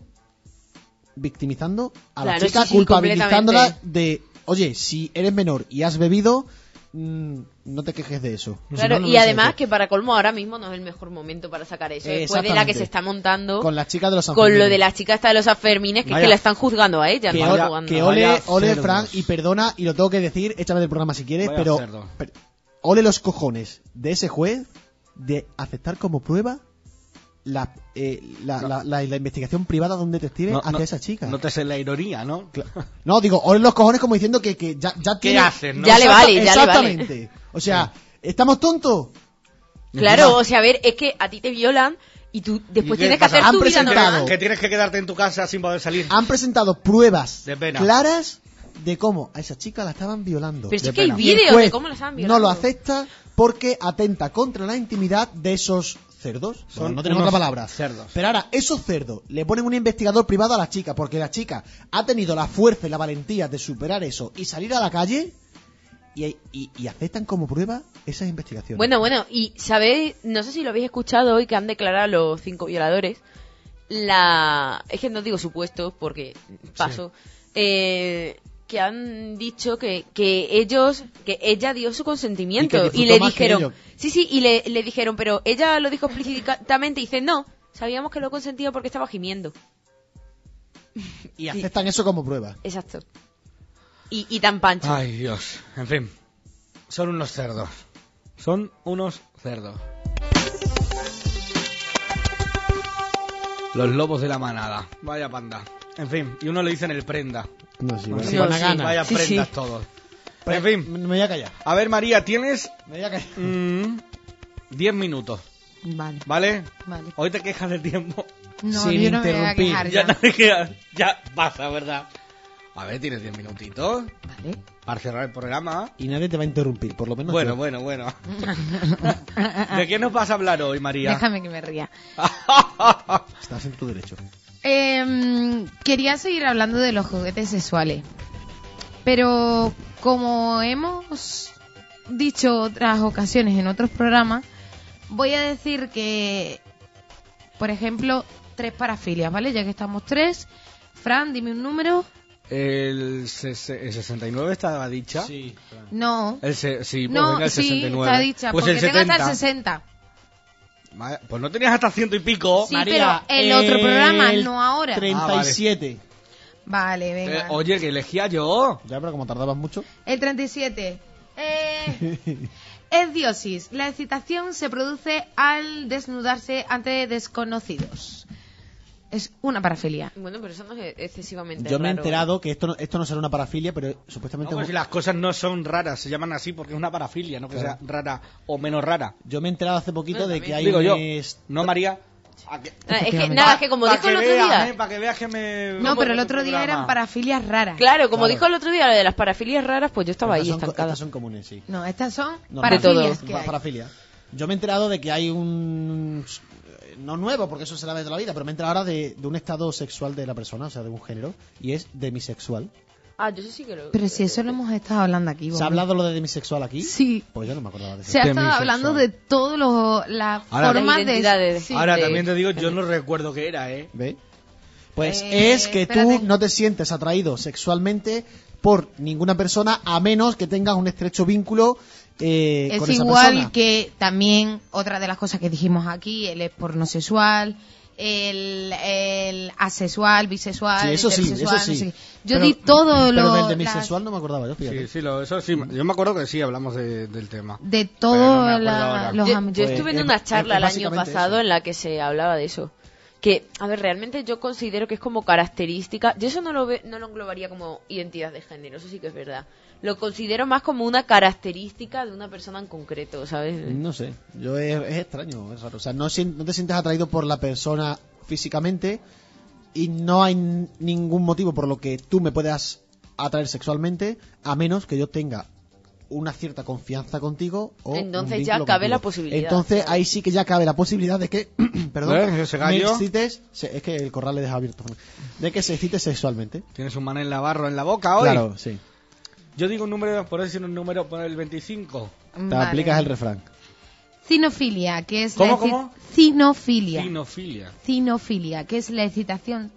D: victimizando a la
F: Claro,
D: chica,
F: sí, sí,
D: culpabilizándola
F: completamente.
D: de, oye, si eres menor y has bebido, mm, no te quejes de eso. Si
F: Claro,
D: no, no
F: y
D: lo sé
F: además
D: hacer.
F: que para colmo ahora mismo no es el mejor momento para sacar eso. Después de la que
D: Exactamente.
F: se está montando
D: Con la chica de los
F: con
D: Sanfermines.
F: lo de la chica esta de los Sanfermines, que es
E: Vaya.
F: que la están juzgando a ella,
D: Que,
F: no
D: ole-
F: están jugando.
D: que ole,
E: Vaya
D: ole
E: cerdos.
D: Fran, y perdona, y lo tengo que decir, échame del programa si quieres,
E: Vaya
D: pero,
E: cerdo.
D: pero ole los cojones de ese juez de aceptar como prueba la, eh, la,
E: No.
D: la, la- la investigación privada de un detective
E: No,
D: hacia
E: no-
D: esa chica.
E: No te sé la ironía, ¿no?
D: No, digo, ole los cojones como diciendo que, que ya, ya
E: ¿Qué
D: tiene...
E: haces, no?
F: Ya le vale, ya le vale.
D: Exactamente. O sea, ¿estamos tontos?
F: Claro, o sea, a ver, es que a ti te violan y tú después
E: ¿Y qué
F: tienes que
E: pasa?
F: hacer
D: Han
F: tu vida
D: presentado-
F: normal.
E: Que tienes que quedarte en tu casa sin poder salir.
D: Han presentado pruebas
E: De pena.
D: claras de cómo a esa chica la estaban violando.
F: Pero si
E: de
F: es que hay
E: pena.
D: Y el
F: vídeos
D: juez
F: de cómo la estaban violando.
D: no lo acepta porque atenta contra la intimidad de esos cerdos.
E: Son
D: Bueno, no tenemos
E: unos
D: otra palabra.
E: cerdos.
D: Pero ahora, esos cerdos le ponen un investigador privado a la chica porque la chica ha tenido la fuerza y la valentía de superar eso y salir a la calle y, y- y aceptan como prueba esas investigaciones.
F: Bueno, bueno, y sabéis, no sé si lo habéis escuchado hoy, que han declarado los cinco violadores. La. Es que no digo supuestos porque paso. Eh, que han dicho que, que ellos, que ella dio su consentimiento.
D: Y que
F: Y,
D: disfrutó
F: le
D: más que
F: dijeron.
D: ellos.
F: Sí, sí, y le, le dijeron, pero ella lo dijo explícitamente y dice, no, sabíamos que lo consentía porque estaba gimiendo.
D: y aceptan eso como prueba.
F: Exacto. Y, y tan pancho.
E: Ay, Dios. En fin. Son unos cerdos. Son unos cerdos. Los lobos de la manada. Vaya panda. En fin, y uno le dicen el prenda.
D: No, sí,
E: No,
D: van-
E: sí,
D: van a
F: sí.
D: ganar.
E: Vaya
F: Sí,
E: prendas
F: sí.
E: todos.
D: Pues,
E: En fin.
D: Me voy a callar.
E: A ver, María, tienes
D: Me voy a callar.
E: mm, diez minutos,
G: Vale,
E: ¿vale?
G: vale.
E: Hoy te quejas del tiempo.
G: No,
D: Sin
G: yo no me voy a
D: interrumpir.
G: quejar
E: Ya
G: ya.
E: no me queda. Ya pasa, ¿verdad? A ver, tienes diez minutitos
G: Vale.
E: para cerrar el programa.
D: Y nadie te va a interrumpir, por lo menos
E: Bueno,
D: yo.
E: bueno, bueno. ¿De qué nos vas a hablar hoy, María?
G: Déjame que me ría.
D: Estás en tu derecho.
G: Em, quería seguir hablando de los juguetes sexuales. Pero como hemos dicho otras ocasiones en otros programas, voy a decir que, por ejemplo, tres parafilias, ¿vale? Ya que estamos tres. Fran, dime un número.
E: El, ses- el sesenta y nueve estaba dicha.
D: Sí.
G: No.
E: El se- sí, pues
G: No,
E: venga, el
G: sí,
E: sesenta y nueve.
G: está dicha,
E: Pues
G: porque
E: el
G: tengo hasta el
E: setenta.
G: sesenta.
E: Vale, pues no tenías hasta ciento y pico.
G: Sí,
D: María,
G: pero el otro programa,
D: el
G: no ahora.
D: treinta y siete.
G: Vale,
E: Eh,
G: venga.
E: oye, que elegía yo.
D: Ya, pero como tardabas mucho.
G: El treinta y siete. Eh, es diosis. La excitación se produce al desnudarse ante desconocidos. Es una parafilia.
F: Bueno, pero eso no es excesivamente
D: Yo me he
F: raro.
D: enterado que esto no, esto no será una parafilia, pero supuestamente...
E: No, pues si las cosas no son raras, se llaman así porque es una parafilia, no que
D: Claro.
E: sea rara o menos rara.
D: Yo me he enterado hace poquito
F: No,
D: de que hay
E: Digo
D: un...
E: yo,
D: est-
E: no María. A que-
F: Ah, es que, nada, es que como
E: Pa'
F: dijo el
E: que
F: otro
E: veas,
F: día...
E: eh, para que veas que me...
G: No,
E: como
G: pero el
E: en
G: otro día
E: programa.
G: eran parafilias raras.
F: Claro, como
D: Claro.
F: dijo el otro día lo de las parafilias raras, pues yo estaba ahí
D: estas son,
F: estancada.
D: estas son comunes, sí.
G: No, estas son
D: No,
G: parafilias
D: no,
G: que
D: pa-
G: hay.
D: parafilia. Yo me he enterado de que hay un... No nuevo, porque eso será de toda la vida, pero me he enterado ahora de, de un estado sexual de la persona, o sea, de un género, y es demisexual.
F: Ah, yo sí que lo...
G: Pero si eso lo hemos estado hablando aquí.
D: ¿Se
G: Bombi.
D: ha hablado lo de demisexual aquí?
G: Sí.
D: Pues yo no me acordaba de eso.
G: Se ha estado
E: Demisexual.
G: hablando de todas las
E: Ahora-
G: formas
F: Las
G: de...
F: identidades.
G: sí.
E: Ahora
F: de-
E: también te digo, yo no recuerdo qué era, ¿eh?
D: ¿Ve? Pues
G: Eh,
D: es que
G: espérate.
D: tú no te sientes atraído sexualmente por ninguna persona a menos que tengas un estrecho vínculo eh,
G: Es
D: con esa
G: igual
D: persona.
G: que también otra de las cosas que dijimos aquí, el pornosexual, el, el asexual, bisexual,
D: Sí, eso sí,
G: intersexual,
D: eso sí.
G: no sé qué. Yo
D: Pero-
G: di todo
D: Pero
G: lo
D: del
G: las-
D: demisexual no me acordaba yo, fíjate.
E: Sí, sí, lo, eso sí. Yo me acuerdo que sí hablamos de- del tema.
G: de
E: Pero no me
G: todos
E: acuerdo
G: la-
E: ahora.
G: los
F: Yo,
G: ámbitos.
F: yo
D: Pues,
F: estuve en
D: es-
F: una
D: es-
F: charla
D: es
F: el año
D: básicamente
F: pasado
D: eso.
F: en la que se hablaba de eso. Que, a ver, realmente yo considero que es como característica. Yo eso no lo ve, no lo englobaría como identidad de género, eso sí que es verdad. Lo considero más como una característica de una persona en concreto, ¿sabes?
D: No sé, yo es, es extraño, es raro. O sea, no, sien- no te sientes atraído por la persona físicamente y no hay n- ningún motivo por lo que tú me puedas atraer sexualmente, a menos que yo tenga una cierta confianza contigo o
F: Entonces
D: un
F: ya
D: vínculo
F: cabe
D: contigo.
F: la posibilidad,
D: Entonces
F: claro.
D: ahí sí que ya cabe la posibilidad de que perdón,
E: ¿Ves? Ese
D: me
E: gallo.
D: excites, se- es que el corral le deja abierto, de que se excite sexualmente.
E: Tienes un manel navarro en la boca hoy.
D: Claro, sí.
E: Yo digo un número, por decir un número, poner el veinticinco.
D: Te
G: Vale.
D: aplicas el refrán.
G: Cinofilia, que es
E: ¿Cómo,
G: la exci-
E: cómo?
G: Cinofilia.
E: Cinofilia.
G: Cinofilia, que es la excitación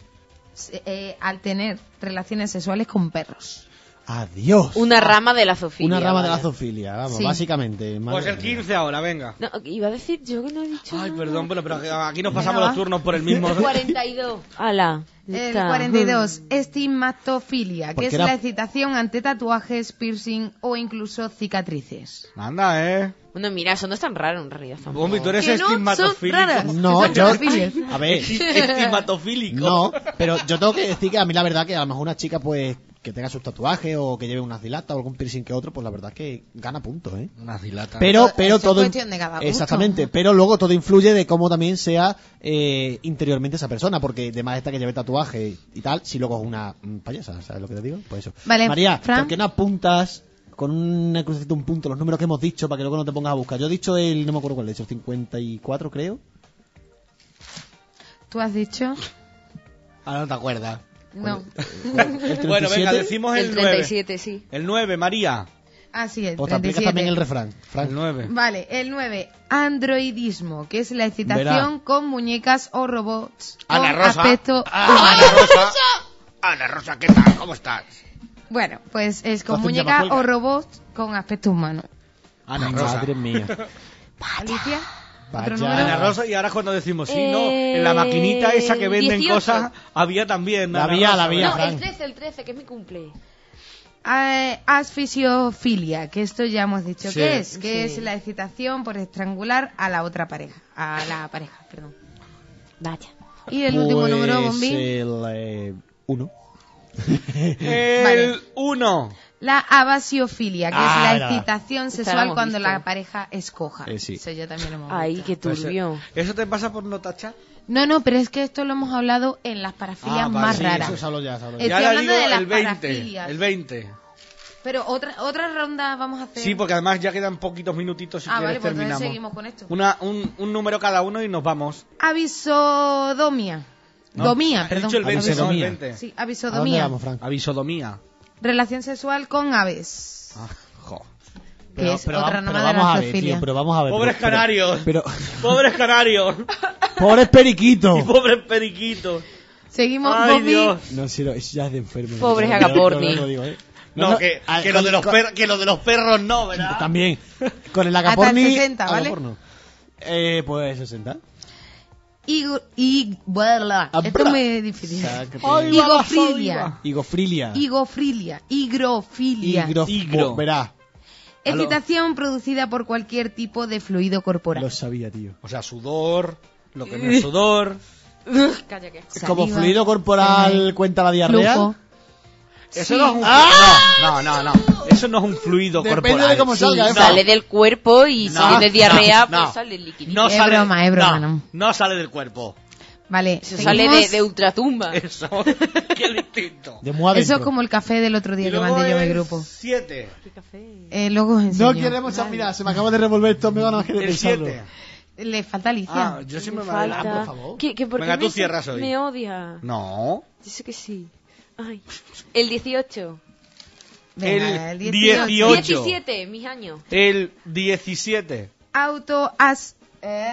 G: eh, al tener relaciones sexuales con perros.
D: Adiós.
F: Una rama de la zoofilia.
D: Una rama de
F: vaya.
D: la zoofilia, vamos,
G: Sí.
D: básicamente.
E: Pues
D: madre
E: el
D: mía.
E: quince ahora, venga.
F: No, iba a decir yo que no he dicho
E: Ay,
F: nada.
E: perdón, pero, pero aquí nos
G: Venga,
E: pasamos
G: va.
E: los turnos por el mismo.
F: cuarenta y dos. Ala.
G: El
F: está.
G: cuarenta y dos, estigmatofilia, que
D: Porque
G: es
D: era-
G: la excitación ante tatuajes, piercing o incluso cicatrices.
E: Anda, eh.
F: Bueno, mira, eso no es tan raro en realidad. tampoco.
E: Bombi, tú eres
G: Que no son
E: estigmatofílico.
G: raras.
D: No,
G: Son
D: yo.
G: parafilias.
D: A ver.
E: Estigmatofílico.
D: No, pero yo tengo que decir que a mí la verdad que a lo mejor una chica pues que tenga sus tatuajes o que lleve unas dilatas o algún piercing que otro, pues la verdad que gana puntos, ¿eh?
E: Unas dilatas.
D: Pero,
G: Eso
D: pero
G: es
D: todo...
G: cuestión de cada gusto.
D: Exactamente, pero luego todo influye de cómo también sea eh, interiormente esa persona, porque de más esta que lleve tatuaje y tal, si luego es una mm, payasa, ¿sabes lo que te digo? Pues eso.
G: Vale,
D: María,
G: Fran.
D: ¿por qué no apuntas con una crucecita un punto los números que hemos dicho para que luego no te pongas a buscar? Yo he dicho el, no me acuerdo cuál he dicho, el cincuenta y cuatro creo.
G: ¿Tú has dicho?
D: Ahora no te acuerdas.
G: No.
D: El treinta y
E: Bueno, venga,
D: siete.
E: decimos el,
F: El
E: nueve.
F: treinta y siete, sí.
E: El nueve, María.
G: Ah, sí, el
D: O te aplicas
G: treinta y siete.
D: también el refrán. Fran.
E: El nueve.
G: Vale, el nueve, androidismo, que es la excitación
D: Verá.
G: con muñecas o robots
E: Ana
G: con
E: Rosa.
G: aspecto
E: Ah,
G: humano.
E: Ana Rosa. Ana Rosa, ¿qué tal? ¿Cómo estás?
G: Bueno, pues es con
D: Hazte un
G: muñecas
D: llamacuelga.
G: o robots con aspecto humano.
E: Ana Rosa.
D: Madre mía.
G: Alicia,
D: Vaya.
G: otro número.
E: Ana Rosa, y ahora cuando decimos sí, ¿no?
F: Eh,
E: En la maquinita esa que venden
F: dieciocho.
E: cosas, había también.
D: La
E: Ana
D: había,
E: Rosa,
D: la había.
F: No,
E: ¿verdad?
F: el trece, el trece, que es mi cumple.
G: Eh, asfisiofilia, que esto ya hemos dicho
E: Sí.
G: que es, que
F: Sí.
G: es la excitación por estrangular a la otra pareja, a la pareja, perdón.
F: Vaya.
G: Y el último
D: Pues
G: número, Bombi,
D: el eh, uno.
E: El
G: Vale.
E: uno.
G: la abasiofilia, que
D: Ah,
G: es la
D: era.
G: excitación
F: Esta la
G: sexual
F: hemos
G: cuando
F: visto.
G: la pareja escoja.
D: Eh, sí.
G: Eso ya también lo hemos
F: Ay,
G: visto.
F: qué
E: Pues,
F: turbio.
E: ¿Eso te pasa por no tachar?
G: No, no, pero es que esto lo hemos hablado en las parafilias
E: Ah, vale,
G: más
E: sí,
G: raras.
D: Eso se habló ya, se habló ya.
G: Estoy
E: Y ahora
G: hablando
E: digo
G: de las
E: el veinte.
G: parafilias.
E: El veinte.
G: Pero otra otra ronda vamos a hacer.
E: Sí, porque además ya quedan poquitos minutitos si
G: Ah,
E: quieres
G: vale, pues entonces
E: terminamos.
G: seguimos con esto.
E: Una, un, un número cada uno y nos vamos.
G: Avisodomía.
E: ¿no?
G: Domía,
E: Has
G: perdón.
E: dicho el veinte, no, el
D: Avisodomía.
E: veinte.
G: Sí,
D: ¿A dónde
G: avisodomía.
D: vamos, Frank?
E: Avisodomía.
G: Relación sexual con aves.
E: Ah, jo.
G: Que es otra
D: va-
G: rama
D: pero
G: de
D: vamos
G: la
D: a ver,
G: zoofilia.
D: tío, pero vamos a ver.
E: Pobres
D: pero- pero-
E: canarios.
D: Pero,
E: Pobres canarios.
D: pobres periquitos.
E: Y pobres periquitos.
G: Seguimos,
E: Ay,
G: Bobby.
E: Dios.
D: No, si no, es ya es de enfermo.
F: Pobres
D: No,
F: agaporni.
D: no, no, digo, ¿eh?
E: No, que,
D: ah,
E: que, lo
D: con-
E: de los
D: con-
E: per- que lo de los perros no, ¿verdad?
D: También. Con el
G: Hasta el
D: agaporni.
G: sesenta, ¿vale?
D: agaporno. Eh, pues sesenta.
G: Higo, y, bla,
D: Ah,
G: esto es
D: bra.
G: muy difícil.
D: Sácate.
E: Ay, va la
G: Higofilia.
E: saliva.
D: Higofilia.
G: Higofilia. Higrofilia.
D: Higro.
E: Higro.
D: Oh, verá.
G: Excitación producida por cualquier tipo de fluido corporal.
D: Lo sabía, tío.
E: O sea, sudor, lo que no es sudor.
F: Calla que.
D: Como
G: Saliva,
D: fluido corporal
G: semen,
D: cuenta la diarrea.
G: flujo.
E: Eso
G: Sí.
E: no es un
D: ¡Ah!
E: no, no, no, no. Eso no es un fluido
D: Depende
E: corporal.
D: de cómo salga,
E: Sí,
D: ¿eh?
E: no.
F: Sale del cuerpo y
E: No,
F: si tienes diarrea,
E: no, no.
F: pues sale el líquido.
E: No
G: Es
E: sale,
G: broma, es broma,
E: no,
G: no.
E: no sale del cuerpo.
G: Vale,
F: Eso sale de,
G: seguimos.
F: de ultratumba.
E: Eso, qué distinto.
D: De muy adentro.
G: Eso es como el café del otro día
E: Y
G: que
E: luego
G: mandé yo a mi
E: el
G: grupo.
E: siete.
G: Eh, luego os enseño.
D: No queremos saber. Mira, se me acaba de revolver esto. Me van a querer
E: El
D: pensarlo.
E: siete.
G: Le falta Alicia.
E: Ah, yo siempre me
F: Falta.
E: adelanto.
D: por favor.
F: ¿Qué, qué, por qué
E: Venga, tú
F: me,
E: cierras hoy.
F: me odia?
E: No.
F: Dice que sí. Ay. El dieciocho.
G: Venga,
E: el
G: el
E: dieciocho.
G: dieciocho.
F: diecisiete, mis años.
E: El diecisiete.
G: Auto as... Eh,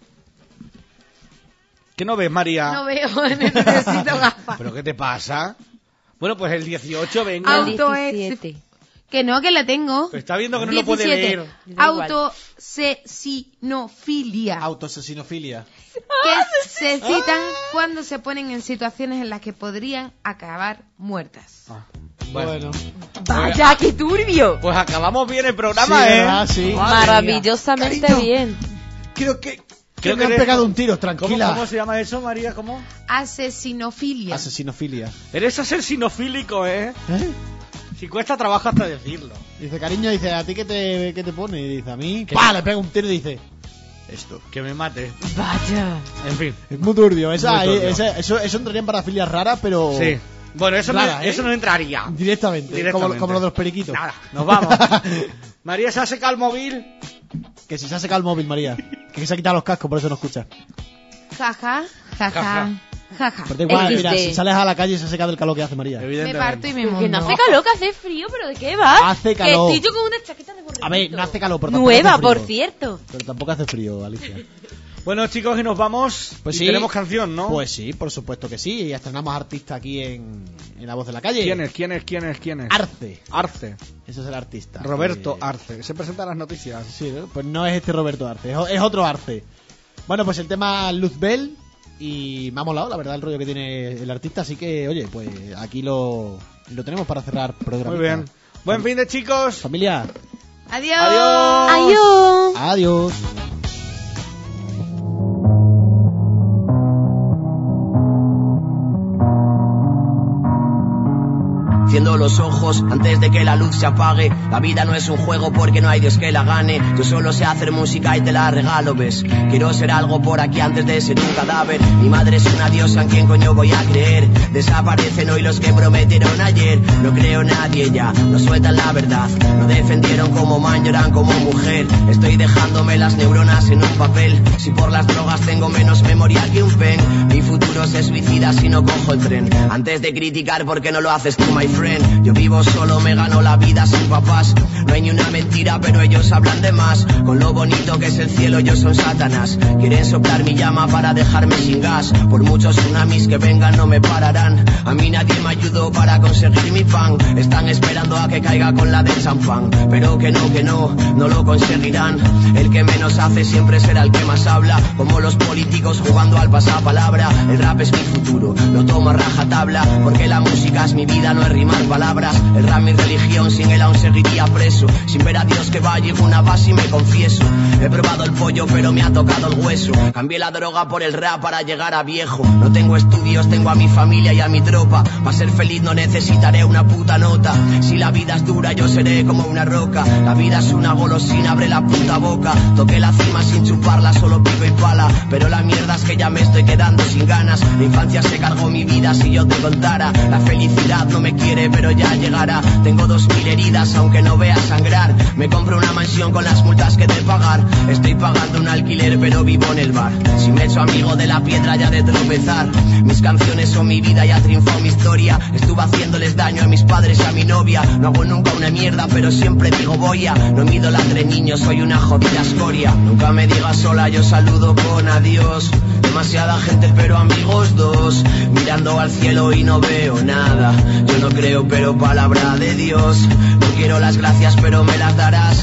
E: ¿Qué no ves, María?
G: no veo, necesito gafas.
E: ¿Pero qué te pasa? Bueno, pues el dieciocho, venga.
G: Au- Auto
F: diecisiete.
G: Que no, que la tengo.
E: Pero está viendo que no lo puede
G: diecisiete.
E: leer.
F: Da igual.
G: Autosesinofilia.
D: Autoasesinofilia.
G: Que se citan cuando se ponen en situaciones en las que podrían acabar muertas.
E: Ah,
D: Bueno.
F: Vaya, qué turbio.
E: Pues acabamos bien el programa,
D: Sí,
E: ¿eh?
D: ¿verdad? Sí.
E: Madre
F: Maravillosamente
D: Cariño.
F: bien.
D: Creo que.
E: Creo
D: que me
E: que
D: han
E: eres-
D: pegado un tiro,
E: mía. ¿Cómo,
D: tranquila.
E: ¿Cómo se llama eso, María? ¿Cómo?
G: Asesinofilia.
D: Asesinofilia.
E: Eres a ser sinofílico, ¿eh?
D: ¿Eh?
E: Si cuesta trabajo hasta decirlo.
D: Dice, cariño, dice, ¿a ti qué te, qué te pone? Y dice, a mí. ¡Pah! Le pega un tiro y dice, esto.
E: Que me mate.
F: Vaya.
E: En fin.
D: Es muy turbio. Esa,
E: Muy turbio.
D: esa- eso, eso entraría en parafilias raras, pero.
E: Sí. Bueno, eso,
D: Rara,
E: no,
D: ¿eh?
E: eso no entraría.
D: Directamente.
E: Directamente.
D: Como, como lo de los periquitos.
E: Nada, nos vamos. María, ¿se ha secado el móvil?
D: Que si se ha secado el móvil, María. Que se ha quitado los cascos, por eso no escucha.
G: Jaja, jaja,
E: Jaja.
G: jaja.
D: Pero da igual,
F: equis de.
D: mira, si sales a la calle se ha secado el calor que hace María.
G: Me
E: Evidentemente.
G: parto y me
F: Que no
G: mundo.
F: hace calor, que hace frío, pero ¿de qué va?
D: Hace calor.
F: Que estoy yo con una chaqueta de borreguito.
D: A ver, no hace calor, pero tampoco
F: Nueva,
D: hace frío.
F: por cierto.
D: Pero tampoco hace frío, Alicia.
E: Bueno, chicos, y nos vamos.
D: Pues
E: Y
D: sí.
E: tenemos canción, ¿no?
D: Pues sí, por supuesto que sí. Y estrenamos artista aquí en, en La Voz de la Calle.
E: ¿Quién es? ¿Quién es? ¿Quién es? ¿Quién es?
D: Arce.
E: Arce.
D: Ese es el artista.
E: Roberto
D: Eh,
E: Arce. Se presenta en las noticias.
D: Sí, ¿no? Pues no es este Roberto Arce, es, o- es otro Arce. Bueno, pues el tema Luzbel. Y me ha molado, la verdad, el rollo que tiene el artista. Así que, oye, pues aquí lo, lo tenemos para cerrar programa.
E: Muy bien. Buen fin de chicos.
D: Familia,
G: Adiós.
E: Adiós.
F: Adiós.
D: adiós.
N: Ciendo los ojos antes de que la luz se apague. La vida no es un juego porque no hay Dios que la gane. Yo solo sé hacer música y te la regalo, ¿ves? Quiero ser algo por aquí antes de ser un cadáver. Mi madre es una diosa, ¿en quién coño voy a creer? Desaparecen hoy los que prometieron ayer. No creo nadie ya, no sueltan la verdad. No defendieron como man, lloran como mujer. Estoy dejándome las neuronas en un papel. Si por las drogas tengo menos memoria que un pen. Mi futuro se suicida si no cojo el tren. Antes de criticar, ¿por qué no lo haces tú, my friend? Yo vivo solo, me gano la vida sin papás. No hay ni una mentira, pero ellos hablan de más. Con lo bonito que es el cielo, ellos son Satanás. Quieren soplar mi llama para dejarme sin gas. Por muchos tsunamis que vengan no me pararán. A mí nadie me ayudó para conseguir mi pan. Están esperando a que caiga con la del champán. Pero que no, que no, no lo conseguirán. El que menos hace siempre será el que más habla. Como los políticos jugando al pasapalabra. El rap es mi futuro, lo tomo a rajatabla. Porque la música es mi vida, no es rimar palabras. El rap mi religión, sin él aún seguiría preso. Sin ver a Dios que va, llego una base y me confieso. He probado el pollo pero me ha tocado el hueso. Cambié la droga por el rap para llegar a viejo. No tengo estudios, tengo a mi familia y a mi tropa. Para ser feliz no necesitaré una puta nota. Si la vida es dura yo seré como una roca. La vida es una golosina, abre la puta boca. Toqué la cima sin chuparla, solo pico y pala. Pero la mierda es que ya me estoy quedando sin ganas. La infancia se cargó mi vida si yo te contara. La felicidad no me quiere pero ya llegará. Tengo dos mil heridas aunque no vea sangrar. Me compro una mansión con las multas que de pagar. Estoy pagando un alquiler pero vivo en el bar. Si me echo amigo de la piedra ya de tropezar. Mis canciones son mi vida, ya triunfó mi historia. Estuve haciéndoles daño a mis padres y a mi novia. No hago nunca una mierda pero siempre digo voy a. No me idolatre niño, soy una jodida escoria. Nunca me digas sola, yo saludo con adiós. Demasiada gente pero amigos dos. Mirando al cielo y no veo nada. Yo no creo pero palabra de Dios. No quiero las gracias pero me las darás.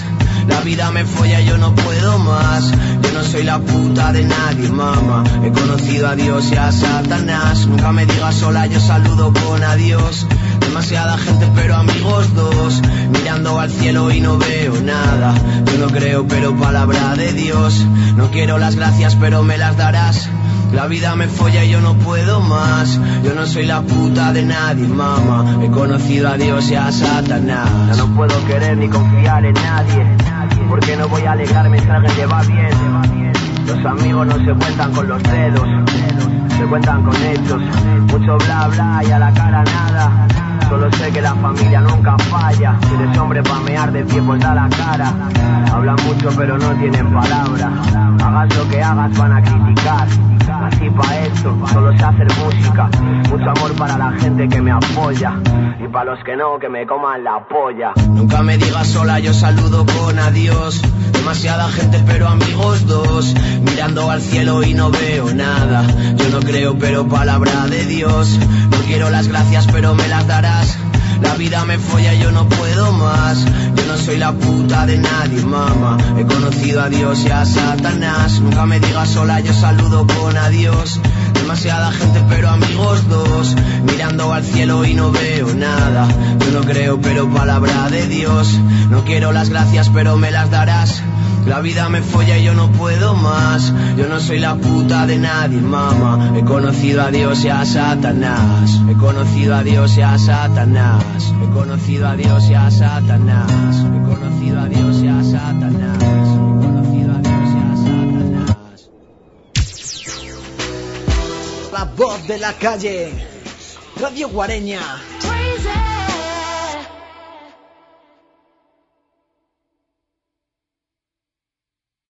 N: La vida me folla y yo no puedo más. Yo no soy la puta de nadie, mamá. He conocido a Dios y a Satanás. Nunca me digas sola, yo saludo con adiós. Demasiada gente pero amigos dos. Mirando al cielo y no veo nada. Yo no creo pero palabra de Dios. No quiero las gracias pero me las darás. La vida me folla y yo no puedo más. Yo no soy la puta de nadie, mamá. He conocido a Dios y a Satanás. Ya no puedo querer ni confiar en nadie, porque no voy a alegarme si alguien le va bien. Los amigos no se cuentan con los dedos, se cuentan con hechos. Mucho bla bla y a la cara nada. Solo sé que la familia nunca falla. Si eres hombre pa' mear de pie pues da la cara. Hablan mucho pero no tienen palabra. Hagas lo que hagas van a criticar. Así pa' esto, solo sé hacer música. Mucho amor para la gente que me apoya, y para los que no, que me coman la polla. Nunca me digas sola, yo saludo con adiós. Demasiada gente pero amigos dos. Mirando al cielo y no veo nada. Yo no creo pero palabra de Dios. No quiero las gracias pero me las darás. La vida me folla y yo no puedo más. Yo no soy la puta de nadie, mamá. He conocido a Dios y a Satanás. Nunca me digas sola, yo saludo con adiós. Demasiada gente pero amigos dos. Mirando al cielo y no veo nada. Yo no creo pero palabra de Dios. No quiero las gracias pero me las darás. La vida me folla y yo no puedo más. Yo no soy la puta de nadie, mamá. He conocido a Dios y a Satanás. He conocido a Dios y a Satanás. He conocido a Dios y a Satanás. He conocido a Dios y a Satanás. He conocido a Dios y a Satanás.
C: La voz de la calle, Radio Guareña.